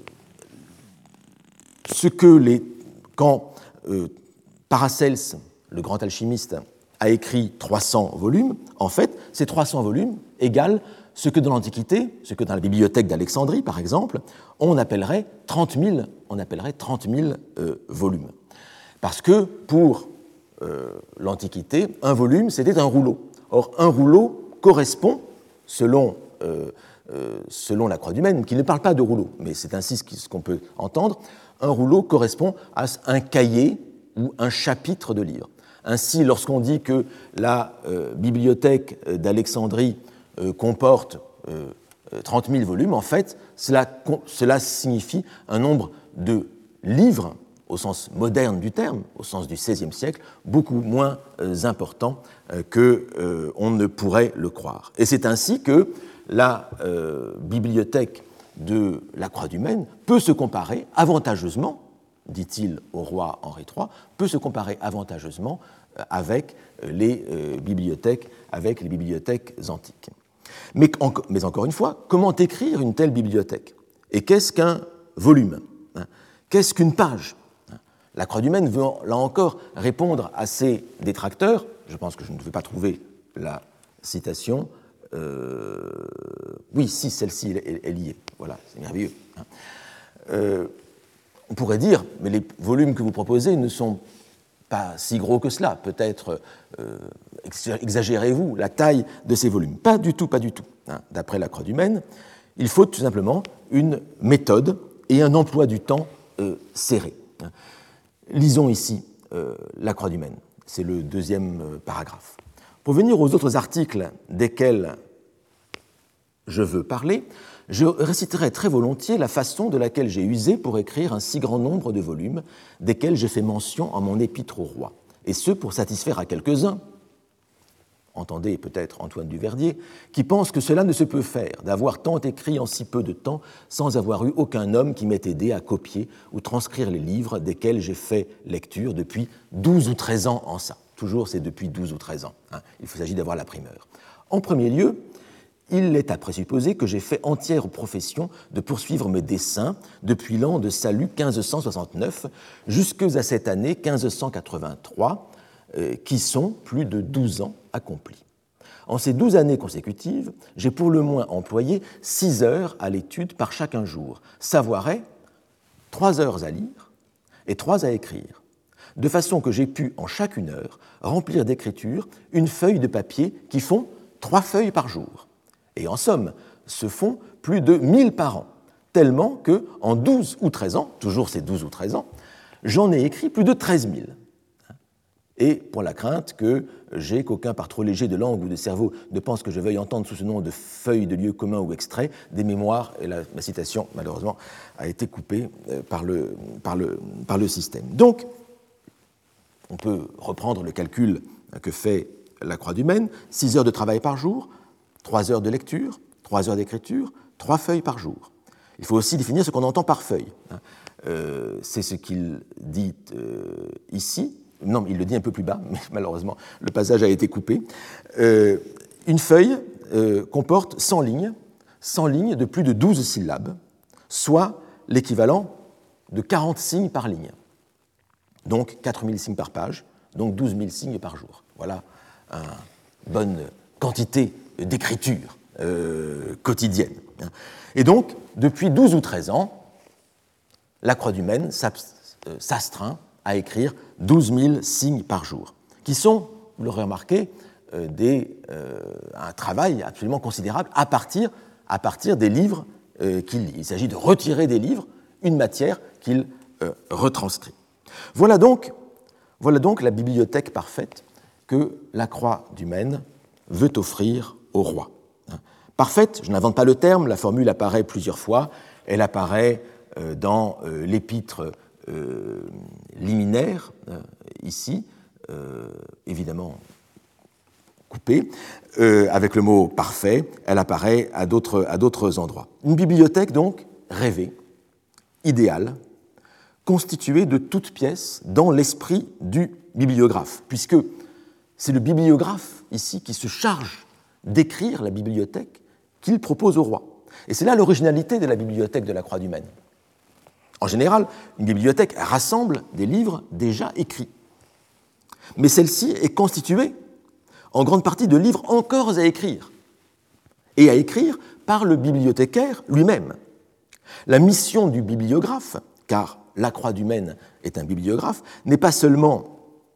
ce que les, quand euh, Paracelse, le grand alchimiste, a écrit trois cents volumes, en fait, ces trois cents volumes égalent ce que dans l'Antiquité, ce que dans la bibliothèque d'Alexandrie, par exemple, on appellerait trente mille, on appellerait trente mille euh, volumes. Parce que pour euh, l'Antiquité, un volume, c'était un rouleau. Or, un rouleau correspond, selon, euh, euh, selon Lacroix du Maine, qui ne parle pas de rouleau, mais c'est ainsi ce qu'on peut entendre, un rouleau correspond à un cahier ou un chapitre de livre. Ainsi, lorsqu'on dit que la euh, bibliothèque d'Alexandrie euh, comporte euh, trente mille volumes, en fait, cela, cela signifie un nombre de livres, au sens moderne du terme, au sens du seizième siècle, beaucoup moins euh, important euh, qu'on euh, ne pourrait le croire. Et c'est ainsi que la euh, bibliothèque de Lacroix du Maine peut se comparer avantageusement, dit-il au roi Henri trois, peut se comparer avantageusement avec les euh, bibliothèques, avec les bibliothèques antiques. Mais, en, mais encore une fois, comment écrire une telle bibliothèque? Et qu'est-ce qu'un volume? hein Qu'est-ce qu'une page? Lacroix du Maine veut, là encore, répondre à ses détracteurs. Je pense que je ne vais pas trouver la citation. Euh, oui, si, celle-ci est, est liée. Voilà, c'est merveilleux. Euh, on pourrait dire, mais les volumes que vous proposez ne sont pas si gros que cela. Peut-être euh, exagérez-vous la taille de ces volumes. Pas du tout, pas du tout. Hein. D'après Lacroix du Maine, il faut tout simplement une méthode et un emploi du temps euh, serré. Hein. Lisons ici euh, Lacroix du Maine. C'est le deuxième euh, paragraphe. Pour venir aux autres articles desquels je veux parler, je réciterai très volontiers la façon de laquelle j'ai usé pour écrire un si grand nombre de volumes, desquels j'ai fait mention en mon épître au roi, et ce pour satisfaire à quelques-uns, entendez peut-être Antoine Duverdier, qui pensent que cela ne se peut faire, d'avoir tant écrit en si peu de temps, sans avoir eu aucun homme qui m'ait aidé à copier ou transcrire les livres desquels j'ai fait lecture depuis douze ou treize ans en ça. Toujours, c'est depuis douze ou treize ans. Hein. Il s'agit d'avoir la primeur. En premier lieu, il est à présupposer que j'ai fait entière profession de poursuivre mes desseins depuis l'an de salut quinze cent soixante-neuf jusqu'à cette année quinze cent quatre-vingt-trois, euh, qui sont plus de douze ans accomplis. En ces douze années consécutives, j'ai pour le moins employé six heures à l'étude par chacun jour, savoirait trois heures à lire et trois à écrire, de façon que j'ai pu, en chacune heure, remplir d'écriture une feuille de papier qui font trois feuilles par jour. Et en somme, se font plus de mille par an, tellement que, en douze ou treize ans, toujours ces douze ou treize ans, j'en ai écrit plus de treize mille. Et pour la crainte que j'ai qu'aucun par trop léger de langue ou de cerveau ne pense que je veuille entendre sous ce nom de feuilles de lieux communs ou extraits des mémoires, et la, la citation, malheureusement, a été coupée par le, par le, par le système. Donc, on peut reprendre le calcul que fait la Croix du Maine, six heures de travail par jour, trois heures de lecture, trois heures d'écriture, trois feuilles par jour. Il faut aussi définir ce qu'on entend par feuille. Euh, c'est ce qu'il dit euh, ici. Non, il le dit un peu plus bas, mais malheureusement, le passage a été coupé. Euh, une feuille euh, comporte cent lignes, cent lignes de plus de douze syllabes, soit l'équivalent de quarante signes par ligne. Donc quatre mille signes par page, donc douze mille signes par jour. Voilà une bonne quantité d'écriture euh, quotidienne. Et donc, depuis douze ou treize ans, la Croix du Maine s'astreint à écrire douze mille signes par jour, qui sont, vous l'aurez remarqué, euh, des, euh, un travail absolument considérable à partir, à partir des livres euh, qu'il lit. Il s'agit de retirer des livres une matière qu'il euh, retranscrit. Voilà donc, voilà donc la bibliothèque parfaite que la Croix du Maine veut offrir au roi. Parfaite, je n'invente pas le terme, la formule apparaît plusieurs fois, elle apparaît euh, dans euh, l'épître Euh, liminaire, euh, ici, euh, évidemment coupée, euh, avec le mot parfait, elle apparaît à d'autres, à d'autres endroits. Une bibliothèque, donc, rêvée, idéale, constituée de toutes pièces dans l'esprit du bibliographe, puisque c'est le bibliographe, ici, qui se charge d'écrire la bibliothèque qu'il propose au roi. Et c'est là l'originalité de la bibliothèque de la Croix du Maine. En général, une bibliothèque rassemble des livres déjà écrits. Mais celle-ci est constituée en grande partie de livres encore à écrire, et à écrire par le bibliothécaire lui-même. La mission du bibliographe, car la Croix du Maine est un bibliographe, n'est pas seulement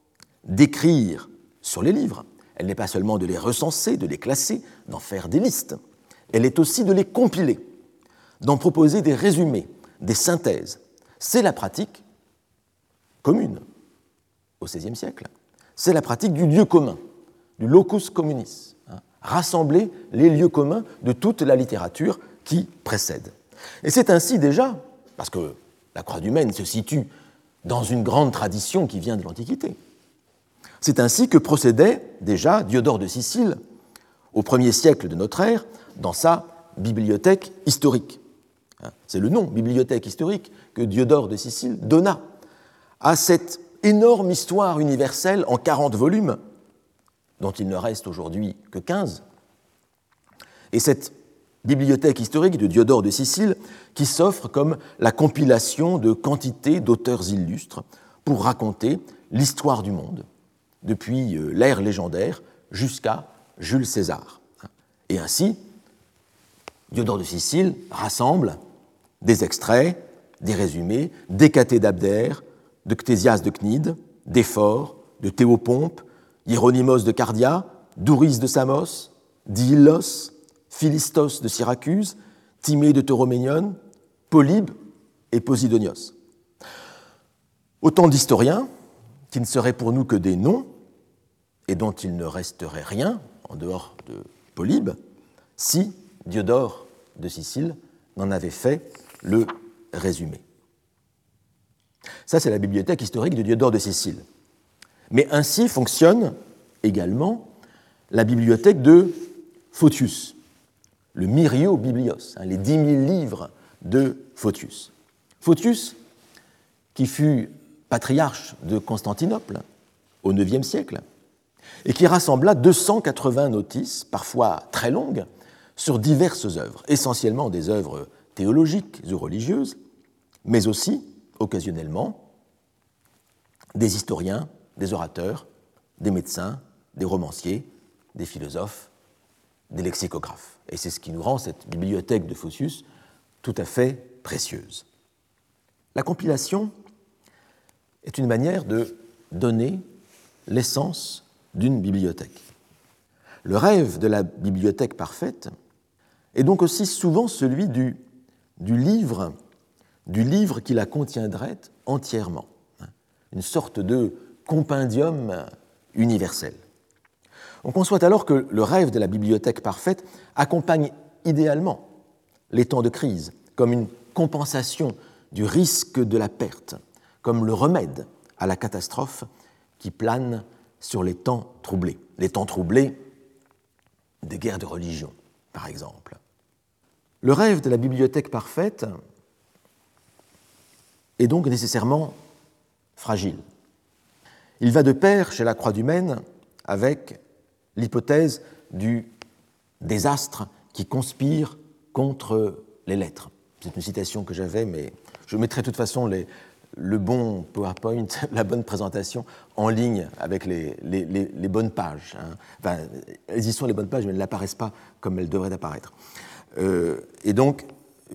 d'écrire sur les livres, elle n'est pas seulement de les recenser, de les classer, d'en faire des listes, elle est aussi de les compiler, d'en proposer des résumés, des synthèses. C'est la pratique commune au seizième siècle. C'est la pratique du lieu commun, du locus communis, hein, rassembler les lieux communs de toute la littérature qui précède. Et c'est ainsi déjà, parce que la Croix du Maine se situe dans une grande tradition qui vient de l'Antiquité, c'est ainsi que procédait déjà Diodore de Sicile au premier siècle de notre ère dans sa bibliothèque historique. C'est le nom, bibliothèque historique, que Diodore de Sicile donna à cette énorme histoire universelle en quarante volumes, dont il ne reste aujourd'hui que quinze. Et cette bibliothèque historique de Diodore de Sicile qui s'offre comme la compilation de quantités d'auteurs illustres pour raconter l'histoire du monde, depuis l'ère légendaire jusqu'à Jules César. Et ainsi, Diodore de Sicile rassemble des extraits, des résumés, d'Hécatée d'Abdère, de Ctésias de Cnide, d'Éphore, de Théopompe, Hieronymus de Cardia, Douris de Samos, d'Illos, Philistos de Syracuse, Timée de Tauroménion, Polybe et Posidonios. Autant d'historiens qui ne seraient pour nous que des noms et dont il ne resterait rien, en dehors de Polybe, si Diodore de Sicile n'en avait fait le résumé. Ça, c'est la bibliothèque historique de Diodore de Sicile. Mais ainsi fonctionne également la bibliothèque de Photius, le Myrio Biblios, hein, les dix mille livres de Photius. Photius, qui fut patriarche de Constantinople au neuvième siècle, et qui rassembla deux cent quatre-vingts notices, parfois très longues, sur diverses œuvres, essentiellement des œuvres théologiques ou religieuses, mais aussi, occasionnellement, des historiens, des orateurs, des médecins, des romanciers, des philosophes, des lexicographes. Et c'est ce qui nous rend cette bibliothèque de Photius tout à fait précieuse. La compilation est une manière de donner l'essence d'une bibliothèque. Le rêve de la bibliothèque parfaite est donc aussi souvent celui du, du livre, du livre qui la contiendrait entièrement, une sorte de compendium universel. On conçoit alors que le rêve de la bibliothèque parfaite accompagne idéalement les temps de crise comme une compensation du risque de la perte, comme le remède à la catastrophe qui plane sur les temps troublés, les temps troublés des guerres de religion, par exemple. Le rêve de la bibliothèque parfaite est donc nécessairement fragile. Il va de pair chez la Croix du Maine avec l'hypothèse du désastre qui conspire contre les lettres. C'est une citation que j'avais, mais je mettrai de toute façon les, le bon PowerPoint, la bonne présentation en ligne avec les, les, les, les bonnes pages. Hein. Enfin, elles y sont les bonnes pages, mais elles n'apparaissent pas comme elles devraient apparaître. Euh, et donc,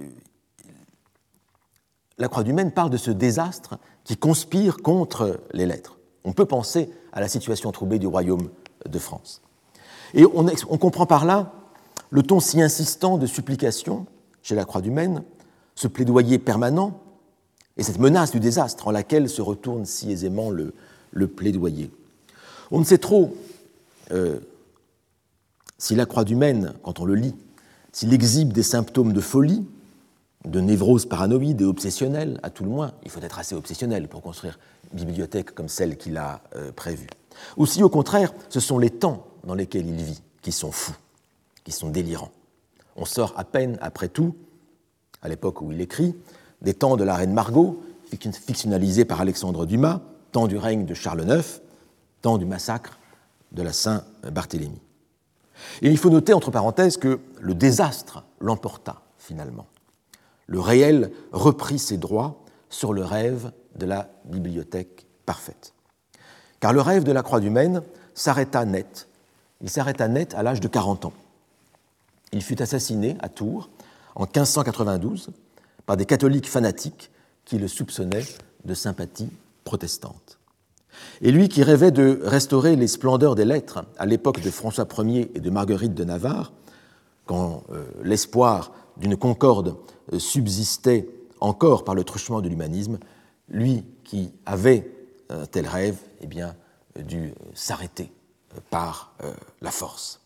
la Croix du Maine parle de ce désastre qui conspire contre les lettres. On peut penser à la situation troublée du royaume de France. Et on, on comprend par là le ton si insistant de supplication chez la Croix du Maine, ce plaidoyer permanent et cette menace du désastre en laquelle se retourne si aisément le, le plaidoyer. On ne sait trop euh, si la Croix du Maine, quand on le lit, s'il exhibe des symptômes de folie, de névrose paranoïde et obsessionnelle, à tout le moins, il faut être assez obsessionnel pour construire une bibliothèque comme celle qu'il a euh, prévue. Ou si, au contraire, ce sont les temps dans lesquels il vit qui sont fous, qui sont délirants. On sort à peine, après tout, à l'époque où il écrit, des temps de la reine Margot, fictionnalisés par Alexandre Dumas, temps du règne de Charles neuf, temps du massacre de la Saint-Barthélemy. Et il faut noter, entre parenthèses, que le désastre l'emporta, finalement. Le réel reprit ses droits sur le rêve de la bibliothèque parfaite. Car le rêve de la Croix du Maine s'arrêta net. Il s'arrêta net à l'âge de quarante ans. Il fut assassiné à Tours en quinze cent quatre-vingt-douze par des catholiques fanatiques qui le soupçonnaient de sympathie protestante. Et lui qui rêvait de restaurer les splendeurs des lettres à l'époque de François Ier et de Marguerite de Navarre, quand euh, l'espoir d'une concorde euh, subsistait encore par le truchement de l'humanisme, lui qui avait un tel rêve, eh bien, dû s'arrêter par euh, la force.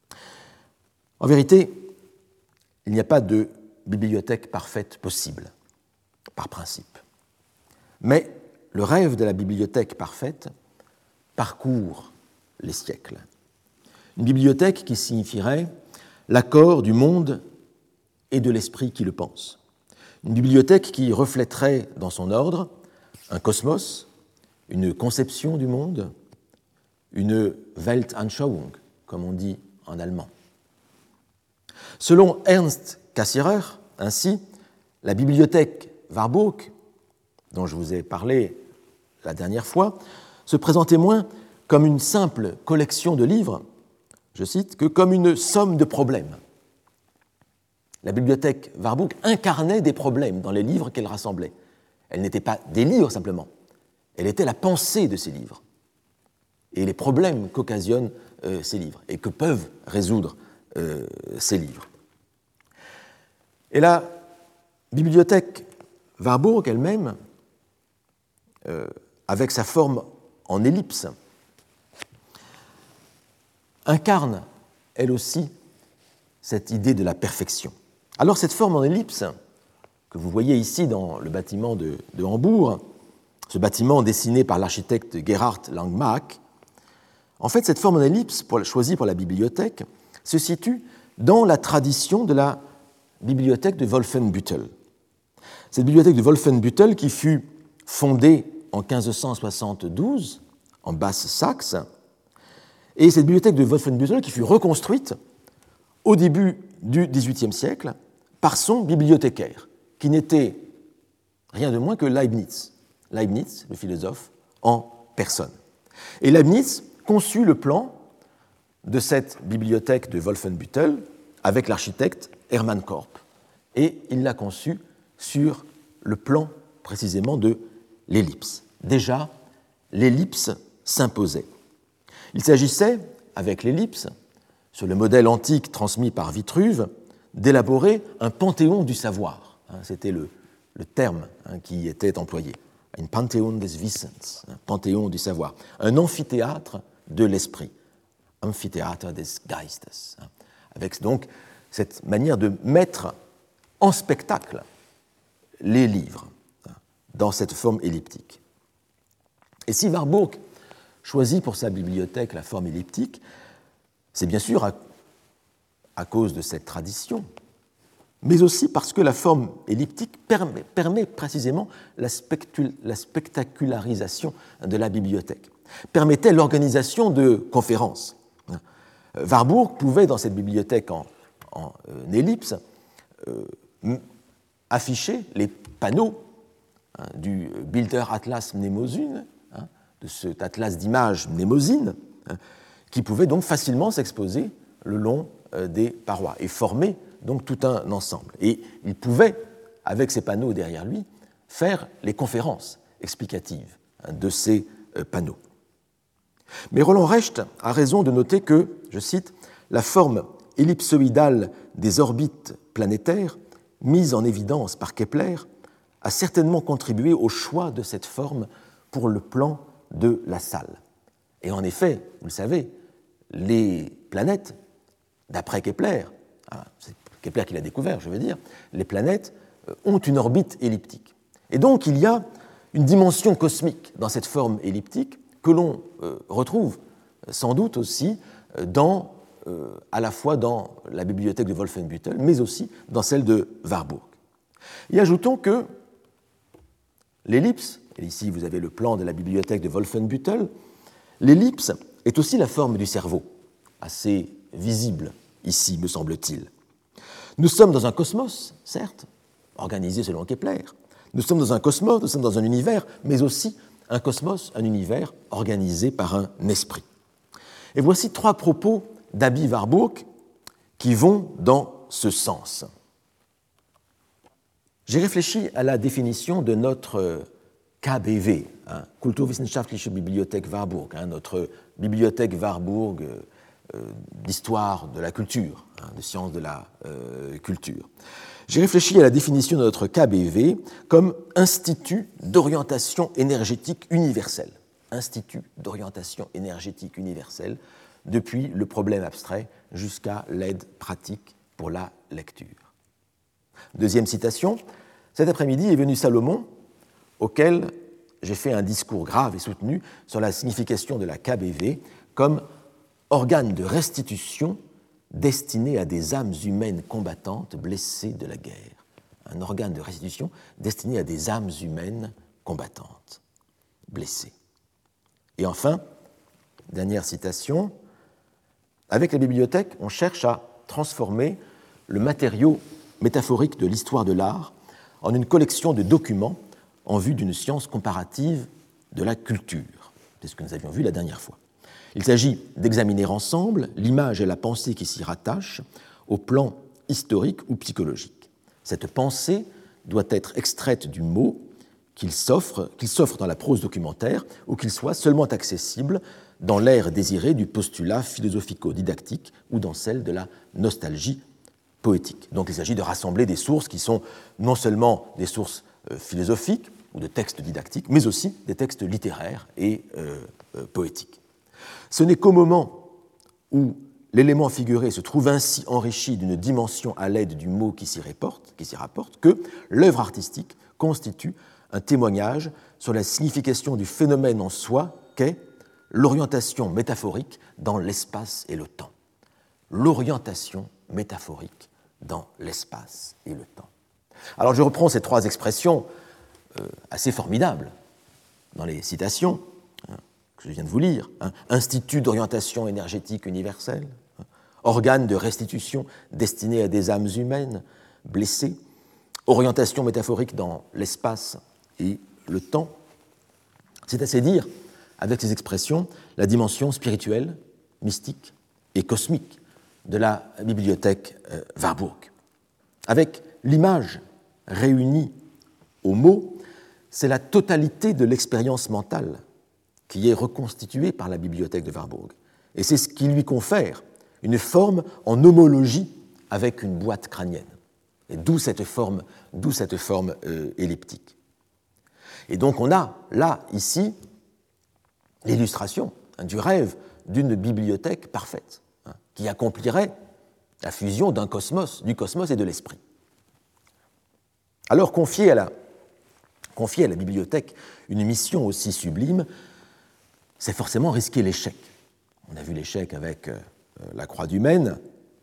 En vérité, il n'y a pas de bibliothèque parfaite possible, par principe. Mais le rêve de la bibliothèque parfaite parcourt les siècles. Une bibliothèque qui signifierait l'accord du monde et de l'esprit qui le pense. Une bibliothèque qui reflèterait dans son ordre un cosmos, une conception du monde, une Weltanschauung, comme on dit en allemand. Selon Ernst Cassirer, ainsi, la bibliothèque Warburg, dont je vous ai parlé la dernière fois, se présentait moins comme une simple collection de livres, je cite, que comme une somme de problèmes. La bibliothèque Warburg incarnait des problèmes dans les livres qu'elle rassemblait. Elle n'était pas des livres simplement, elle était la pensée de ces livres et les problèmes qu'occasionnent euh, ces livres et que peuvent résoudre euh, ces livres. Et la bibliothèque Warburg elle-même, euh, avec sa forme en ellipse, incarne, elle aussi, cette idée de la perfection. Alors cette forme en ellipse, que vous voyez ici dans le bâtiment de, de Hambourg, ce bâtiment dessiné par l'architecte Gerhard Langmack, en fait, cette forme en ellipse pour, choisie pour la bibliothèque se situe dans la tradition de la bibliothèque de Wolfenbüttel. Cette bibliothèque de Wolfenbüttel qui fut fondée en quinze cent soixante-douze en Basse-Saxe, et cette bibliothèque de Wolfenbüttel qui fut reconstruite au début du dix-huitième siècle par son bibliothécaire, qui n'était rien de moins que Leibniz. Leibniz, le philosophe, en personne. Et Leibniz conçut le plan de cette bibliothèque de Wolfenbüttel avec l'architecte Hermann Korp. Et il l'a conçu sur le plan précisément de l'ellipse. Déjà, l'ellipse s'imposait. Il s'agissait, avec l'ellipse, sur le modèle antique transmis par Vitruve, d'élaborer un panthéon du savoir. C'était le, le terme qui était employé. Un Pantheon des Wissens, un panthéon du savoir, un amphithéâtre de l'esprit, amphithéâtre des Geistes, avec donc cette manière de mettre en spectacle les livres dans cette forme elliptique. Et si Warburg choisit pour sa bibliothèque la forme elliptique, c'est bien sûr à, à cause de cette tradition, mais aussi parce que la forme elliptique permet, permet précisément la, spectul, la spectacularisation de la bibliothèque, permettait l'organisation de conférences. Warburg pouvait, dans cette bibliothèque en, en euh, ellipse, euh, afficher les panneaux hein, du Bilder Atlas Mnemosyne, hein, de cet atlas d'images mnémosyne, hein, qui pouvait donc facilement s'exposer le long euh, des parois et former donc tout un ensemble. Et il pouvait, avec ces panneaux derrière lui, faire les conférences explicatives hein, de ces euh, panneaux. Mais Roland Recht a raison de noter que, je cite, la forme ellipsoïdale des orbites planétaires, mise en évidence par Kepler, a certainement contribué au choix de cette forme pour le plan de la salle. Et en effet, vous le savez, les planètes, d'après Kepler, c'est Kepler qui l'a découvert, je veux dire, les planètes ont une orbite elliptique. Et donc il y a une dimension cosmique dans cette forme elliptique que l'on euh, retrouve sans doute aussi dans, euh, à la fois dans la bibliothèque de Wolfenbüttel, mais aussi dans celle de Warburg. Et ajoutons que l'ellipse, et ici vous avez le plan de la bibliothèque de Wolfenbüttel, l'ellipse est aussi la forme du cerveau, assez visible ici, me semble-t-il. Nous sommes dans un cosmos, certes, organisé selon Kepler. Nous sommes dans un cosmos, nous sommes dans un univers, mais aussi un cosmos, un univers organisé par un esprit. Et voici trois propos d'Abi Warburg qui vont dans ce sens. J'ai réfléchi à la définition de notre K B V, hein, Kulturwissenschaftliche Bibliothek Warburg, hein, notre bibliothèque Warburg euh, d'histoire de la culture, hein, de sciences de la euh, culture. J'ai réfléchi à la définition de notre K B V comme Institut d'orientation énergétique universelle. Institut d'orientation énergétique universelle, depuis le problème abstrait jusqu'à l'aide pratique pour la lecture. Deuxième citation, cet après-midi est venu Salomon, auquel j'ai fait un discours grave et soutenu sur la signification de la K B V comme organe de restitution destiné à des âmes humaines combattantes blessées de la guerre. Un organe de restitution destiné à des âmes humaines combattantes blessées. Et enfin, dernière citation, avec la bibliothèque, on cherche à transformer le matériau métaphorique de l'histoire de l'art en une collection de documents en vue d'une science comparative de la culture. C'est ce que nous avions vu la dernière fois. Il s'agit d'examiner ensemble l'image et la pensée qui s'y rattachent au plan historique ou psychologique. Cette pensée doit être extraite du mot, qu'il s'offre, qu'il s'offre dans la prose documentaire ou qu'il soit seulement accessible dans l'ère désirée du postulat philosophico-didactique ou dans celle de la nostalgie poétique. Donc il s'agit de rassembler des sources qui sont non seulement des sources euh, philosophiques ou de textes didactiques, mais aussi des textes littéraires et euh, euh, poétiques. Ce n'est qu'au moment où l'élément figuré se trouve ainsi enrichi d'une dimension à l'aide du mot qui s'y rapporte, qui s'y rapporte que l'œuvre artistique constitue un témoignage sur la signification du phénomène en soi qu'est l'orientation métaphorique dans l'espace et le temps. L'orientation métaphorique dans l'espace et le temps. Alors je reprends ces trois expressions euh, assez formidables dans les citations hein, que je viens de vous lire. Hein, Institut d'orientation énergétique universelle, hein, organe de restitution destiné à des âmes humaines blessées, orientation métaphorique dans l'espace et le temps. C'est assez dire, avec ces expressions, la dimension spirituelle, mystique et cosmique de la bibliothèque euh, Warburg. Avec l'image réunie au mot, c'est la totalité de l'expérience mentale qui est reconstituée par la bibliothèque de Warburg. Et c'est ce qui lui confère une forme en homologie avec une boîte crânienne. Et d'où cette forme, d'où cette forme euh, elliptique. Et donc on a là, ici, l'illustration hein, du rêve d'une bibliothèque parfaite, hein, qui accomplirait la fusion d'un cosmos, du cosmos et de l'esprit. Alors confier à la, confier à la bibliothèque une mission aussi sublime, c'est forcément risquer l'échec. On a vu l'échec avec euh, la Croix du Maine,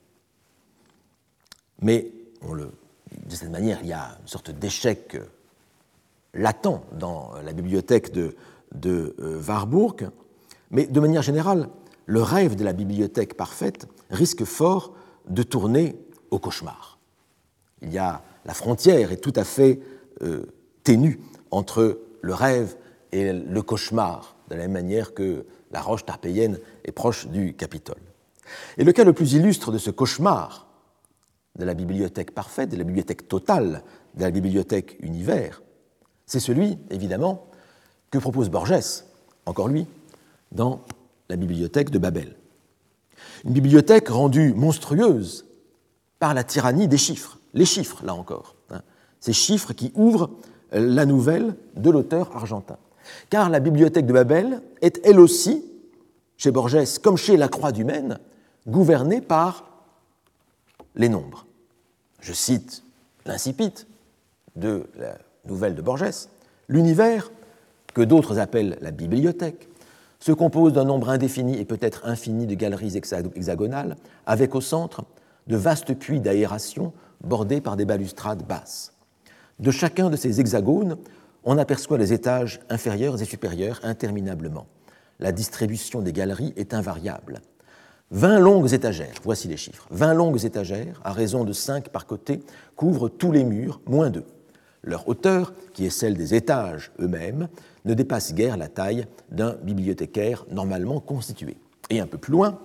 mais on le, de cette manière, il y a une sorte d'échec latent dans la bibliothèque de, de euh, Warburg, mais de manière générale, le rêve de la bibliothèque parfaite risque fort de tourner au cauchemar. Il y a, la frontière est tout à fait euh, ténue entre le rêve et le cauchemar, de la même manière que la roche tarpéienne est proche du Capitole. Et le cas le plus illustre de ce cauchemar de la bibliothèque parfaite, de la bibliothèque totale, de la bibliothèque univers, c'est celui, évidemment, que propose Borges, encore lui, dans la bibliothèque de Babel. Une bibliothèque rendue monstrueuse par la tyrannie des chiffres, les chiffres, là encore, hein, ces chiffres qui ouvrent la nouvelle de l'auteur argentin. Car la bibliothèque de Babel est elle aussi, chez Borges comme chez la Croix du Maine, gouvernée par les nombres. Je cite l'incipit de la nouvelle de Borges. L'univers, que d'autres appellent la bibliothèque, se compose d'un nombre indéfini et peut-être infini de galeries hexagonales, avec au centre de vastes puits d'aération bordés par des balustrades basses. De chacun de ces hexagones, on aperçoit les étages inférieurs et supérieurs interminablement. La distribution des galeries est invariable. Vingt longues étagères, voici les chiffres, vingt longues étagères, à raison de cinq par côté, couvrent tous les murs, moins deux. Leur hauteur, qui est celle des étages eux-mêmes, ne dépasse guère la taille d'un bibliothécaire normalement constitué. Et un peu plus loin,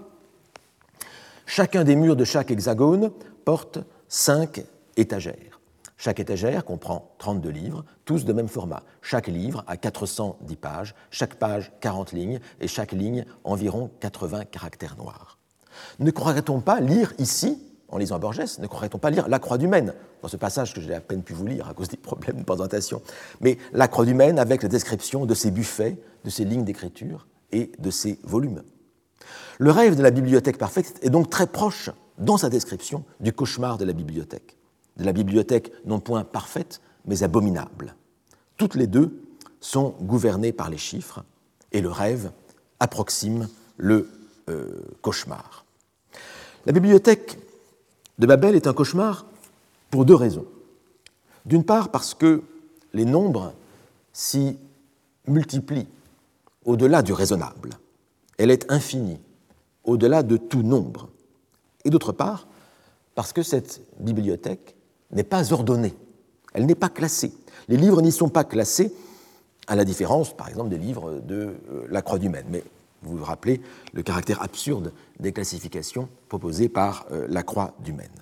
chacun des murs de chaque hexagone porte cinq étagères. Chaque étagère comprend trente-deux livres, tous de même format. Chaque livre a quatre cent dix pages, chaque page quarante lignes, et chaque ligne environ quatre-vingts caractères noirs. Ne croirait-on pas lire ici, en lisant Borges, ne croirait-on pas lire La Croix du Maine, dans ce passage que j'ai à peine pu vous lire à cause des problèmes de présentation, mais La Croix du Maine avec la description de ses buffets, de ses lignes d'écriture et de ses volumes. Le rêve de la bibliothèque parfaite est donc très proche, dans sa description, du cauchemar de la bibliothèque. De la bibliothèque non point parfaite, mais abominable. Toutes les deux sont gouvernées par les chiffres, et le rêve approxime le euh, cauchemar. La bibliothèque de Babel est un cauchemar pour deux raisons. D'une part, parce que les nombres s'y multiplient au-delà du raisonnable. Elle est infinie, au-delà de tout nombre. Et d'autre part, parce que cette bibliothèque n'est pas ordonnée, elle n'est pas classée. Les livres n'y sont pas classés, à la différence, par exemple, des livres de euh, la Croix du Maine. Mais vous vous rappelez le caractère absurde des classifications proposées par euh, la Croix du Maine.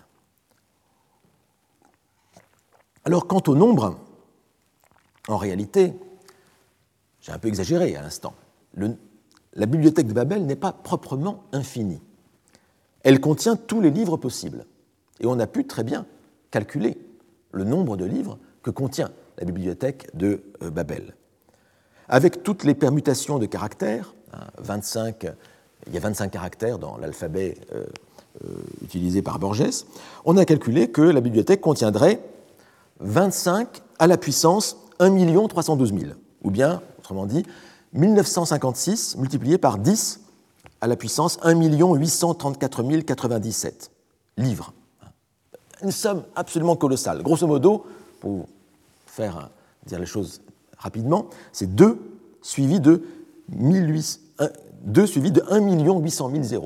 Alors, quant au nombre, en réalité, j'ai un peu exagéré à l'instant, le, la bibliothèque de Babel n'est pas proprement infinie. Elle contient tous les livres possibles. Et on a pu très bien calculer le nombre de livres que contient la bibliothèque de Babel. Avec toutes les permutations de caractères, hein, vingt-cinq, il y a vingt-cinq caractères dans l'alphabet euh, euh, utilisé par Borges, on a calculé que la bibliothèque contiendrait vingt-cinq à la puissance un million trois cent douze mille, ou bien, autrement dit, mille neuf cent cinquante-six multiplié par dix à la puissance un million huit cent trente-quatre mille quatre-vingt-dix-sept livres. Une somme absolument colossale. Grosso modo, pour faire, dire les choses rapidement, c'est deux suivi de, deux suivi de un million huit cent mille zéros.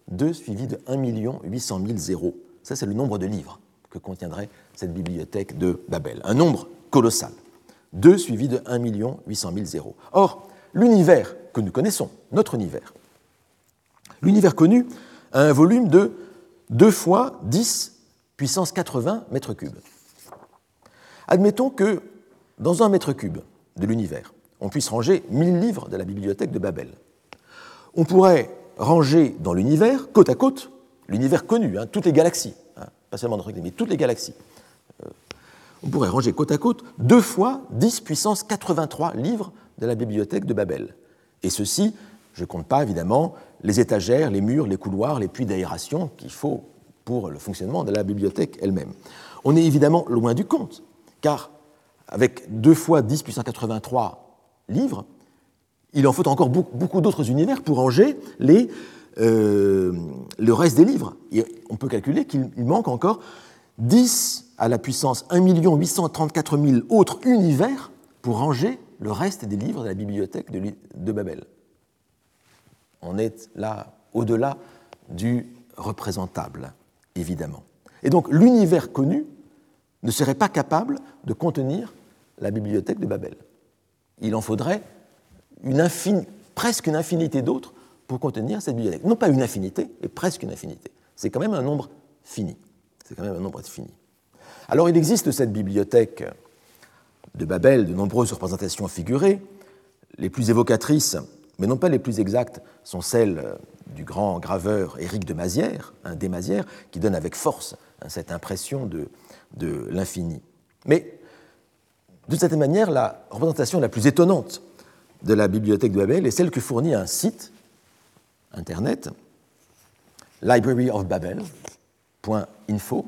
deux suivi de un million huit cent mille zéros. Ça, c'est le nombre de livres que contiendrait cette bibliothèque de Babel. Un nombre colossal. deux suivi de un million huit cent mille zéros. Or, l'univers que nous connaissons, notre univers, l'univers connu a un volume de deux fois dix puissance quatre-vingts mètres cubes. Admettons que dans un mètre cube de l'univers, on puisse ranger mille livres de la bibliothèque de Babel. On pourrait ranger dans l'univers, côte à côte, l'univers connu, hein, toutes les galaxies, hein, pas seulement notre galaxie, mais toutes les galaxies. Euh, on pourrait ranger côte à côte deux fois dix puissance quatre-vingt-trois livres de la bibliothèque de Babel. Et ceci, je ne compte pas évidemment les étagères, les murs, les couloirs, les puits d'aération qu'il faut pour le fonctionnement de la bibliothèque elle-même. On est évidemment loin du compte, car avec deux fois dix puissance quatre-vingt-trois livres, il en faut encore beaucoup d'autres univers pour ranger les, euh, le reste des livres. Et on peut calculer qu'il manque encore dix à la puissance un million huit cent trente-quatre mille autres univers pour ranger le reste des livres de la bibliothèque de, de Babel. On est là au-delà du représentable, évidemment. Et donc l'univers connu ne serait pas capable de contenir la bibliothèque de Babel. Il en faudrait une infin... presque une infinité d'autres pour contenir cette bibliothèque. Non pas une infinité, mais presque une infinité. C'est quand même un nombre fini. C'est quand même un nombre fini. Alors il existe cette bibliothèque de Babel, de nombreuses représentations figurées. Les plus évocatrices, mais non pas les plus exactes, sont celles du grand graveur Éric de Mazières, un des Mazières, qui donne avec force cette impression de, de l'infini. Mais, d'une certaine manière, la représentation la plus étonnante de la bibliothèque de Babel est celle que fournit un site internet, library of babel point info,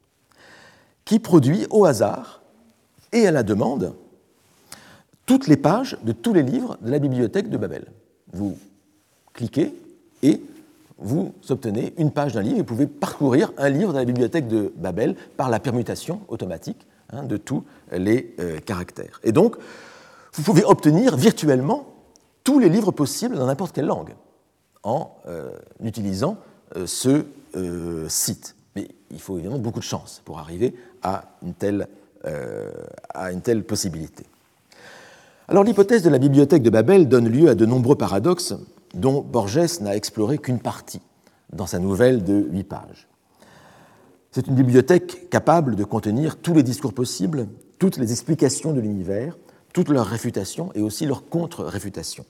qui produit au hasard et à la demande toutes les pages de tous les livres de la bibliothèque de Babel. Vous cliquez et vous obtenez une page d'un livre et vous pouvez parcourir un livre de la bibliothèque de Babel par la permutation automatique hein, de tous les euh, caractères. Et donc, vous pouvez obtenir virtuellement tous les livres possibles dans n'importe quelle langue en euh, utilisant euh, ce euh, site. Mais il faut évidemment beaucoup de chance pour arriver à une telle, euh, à une telle possibilité. Alors l'hypothèse de la bibliothèque de Babel donne lieu à de nombreux paradoxes dont Borges n'a exploré qu'une partie dans sa nouvelle de huit pages. C'est une bibliothèque capable de contenir tous les discours possibles, toutes les explications de l'univers, toutes leurs réfutations et aussi leurs contre-réfutations.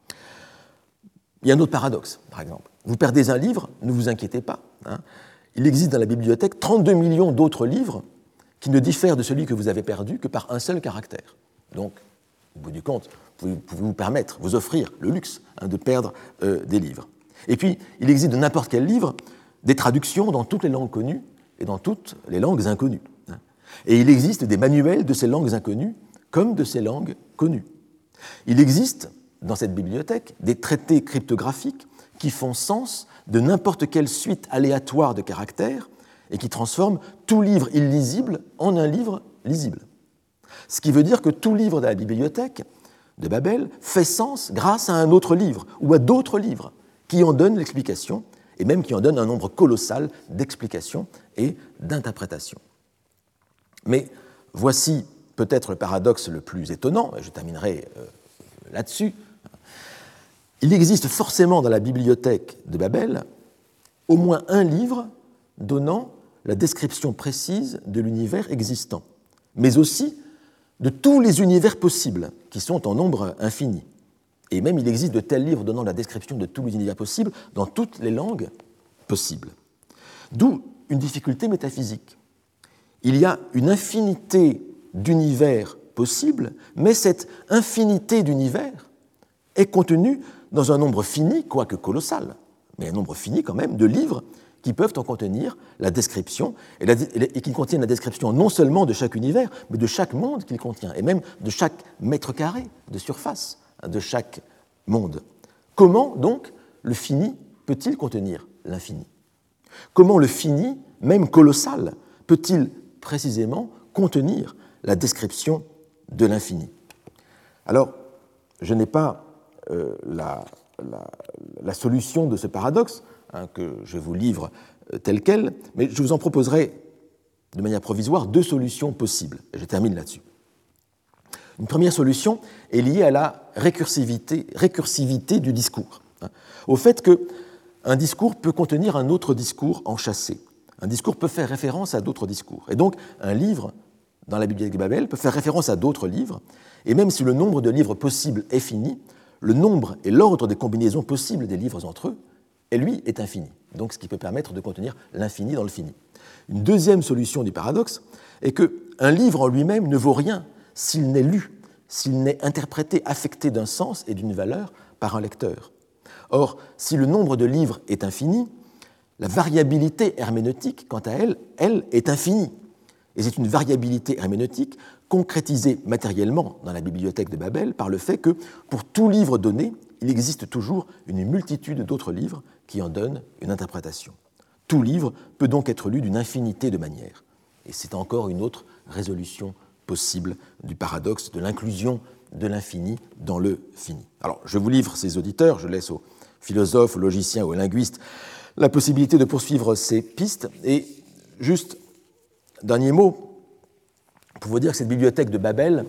Il y a un autre paradoxe, par exemple. Vous perdez un livre, ne vous inquiétez pas. Hein. Il existe dans la bibliothèque trente-deux millions d'autres livres qui ne diffèrent de celui que vous avez perdu que par un seul caractère. Donc, au bout du compte, vous pouvez vous permettre, vous offrir le luxe hein, de perdre euh, des livres. Et puis, il existe de n'importe quel livre des traductions dans toutes les langues connues et dans toutes les langues inconnues. Hein. Et il existe des manuels de ces langues inconnues comme de ces langues connues. Il existe, dans cette bibliothèque, des traités cryptographiques qui font sens de n'importe quelle suite aléatoire de caractères et qui transforment tout livre illisible en un livre lisible. Ce qui veut dire que tout livre de la bibliothèque de Babel fait sens grâce à un autre livre ou à d'autres livres qui en donnent l'explication et même qui en donnent un nombre colossal d'explications et d'interprétations. Mais voici peut-être le paradoxe le plus étonnant, et je terminerai euh, là-dessus. Il existe forcément dans la bibliothèque de Babel au moins un livre donnant la description précise de l'univers existant, mais aussi de tous les univers possibles, qui sont en nombre infini. Et même il existe de tels livres donnant la description de tous les univers possibles dans toutes les langues possibles. D'où une difficulté métaphysique. Il y a une infinité d'univers possibles, mais cette infinité d'univers est contenue dans un nombre fini, quoique colossal, mais un nombre fini quand même, de livres qui peuvent en contenir la description, et, la, et qui contiennent la description non seulement de chaque univers, mais de chaque monde qu'il contient, et même de chaque mètre carré de surface de chaque monde. Comment, donc, le fini peut-il contenir l'infini ? Comment le fini, même colossal, peut-il précisément contenir la description de l'infini ? Alors, je n'ai pas euh, la, la, la solution de ce paradoxe, hein, que je vous livre euh, telle quelle, mais je vous en proposerai de manière provisoire deux solutions possibles. Et je termine là-dessus. Une première solution est liée à la récursivité, récursivité du discours, hein, au fait qu'un discours peut contenir un autre discours enchâssé. Un discours peut faire référence à d'autres discours. Et donc, un livre dans la Bibliothèque de Babel peut faire référence à d'autres livres, et même si le nombre de livres possibles est fini, le nombre et l'ordre des combinaisons possibles des livres entre eux, et lui, est infini. Donc, ce qui peut permettre de contenir l'infini dans le fini. Une deuxième solution du paradoxe est qu'un livre en lui-même ne vaut rien s'il n'est lu, s'il n'est interprété, affecté d'un sens et d'une valeur par un lecteur. Or, si le nombre de livres est infini, la variabilité herméneutique, quant à elle, elle est infinie. Et c'est une variabilité herméneutique concrétisée matériellement dans la bibliothèque de Babel par le fait que, pour tout livre donné, il existe toujours une multitude d'autres livres qui en donnent une interprétation. Tout livre peut donc être lu d'une infinité de manières. Et c'est encore une autre résolution possible du paradoxe de l'inclusion de l'infini dans le fini. Alors, je vous livre ces auditeurs, je laisse aux philosophes, aux logiciens, aux linguistes la possibilité de poursuivre ces pistes. Et juste, dernier mot, pour vous dire que cette bibliothèque de Babel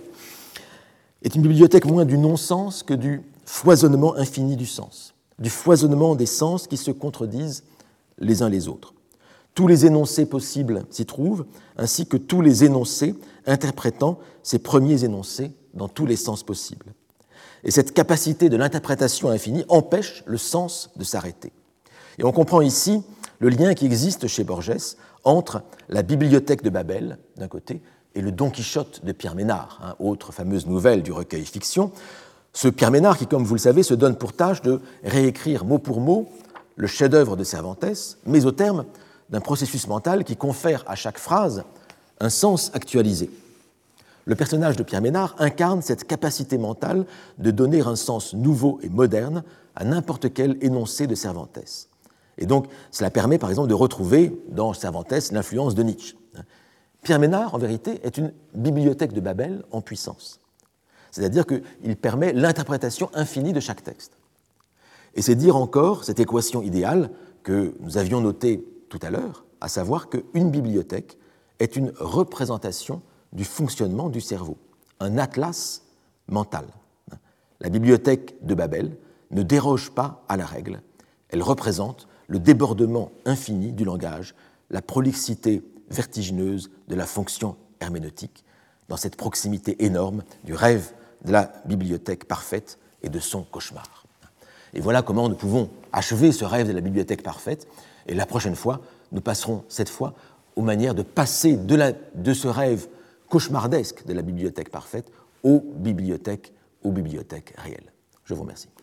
est une bibliothèque moins du non-sens que du foisonnement infini du sens, du foisonnement des sens qui se contredisent les uns les autres. Tous les énoncés possibles s'y trouvent, ainsi que tous les énoncés interprétant ces premiers énoncés dans tous les sens possibles. Et cette capacité de l'interprétation infinie empêche le sens de s'arrêter. Et on comprend ici le lien qui existe chez Borges entre la bibliothèque de Babel, d'un côté, et le Don Quichotte de Pierre Ménard, hein, autre fameuse nouvelle du recueil fiction. Ce Pierre Ménard qui, comme vous le savez, se donne pour tâche de réécrire mot pour mot le chef-d'œuvre de Cervantes, mais au terme d'un processus mental qui confère à chaque phrase un sens actualisé. Le personnage de Pierre Ménard incarne cette capacité mentale de donner un sens nouveau et moderne à n'importe quel énoncé de Cervantes. Et donc, cela permet, par exemple, de retrouver dans Cervantes l'influence de Nietzsche. Pierre Ménard, en vérité, est une bibliothèque de Babel en puissance. C'est-à-dire qu'il permet l'interprétation infinie de chaque texte. Et c'est dire encore cette équation idéale que nous avions notée tout à l'heure, à savoir qu'une bibliothèque est une représentation du fonctionnement du cerveau, un atlas mental. La bibliothèque de Babel ne déroge pas à la règle, elle représente le débordement infini du langage, la prolixité vertigineuse de la fonction herméneutique, dans cette proximité énorme du rêve de la bibliothèque parfaite et de son cauchemar. Et voilà comment nous pouvons achever ce rêve de la bibliothèque parfaite, et la prochaine fois, nous passerons cette fois aux manières de passer de, la, de ce rêve cauchemardesque de la bibliothèque parfaite aux bibliothèques, aux bibliothèques réelles. Je vous remercie.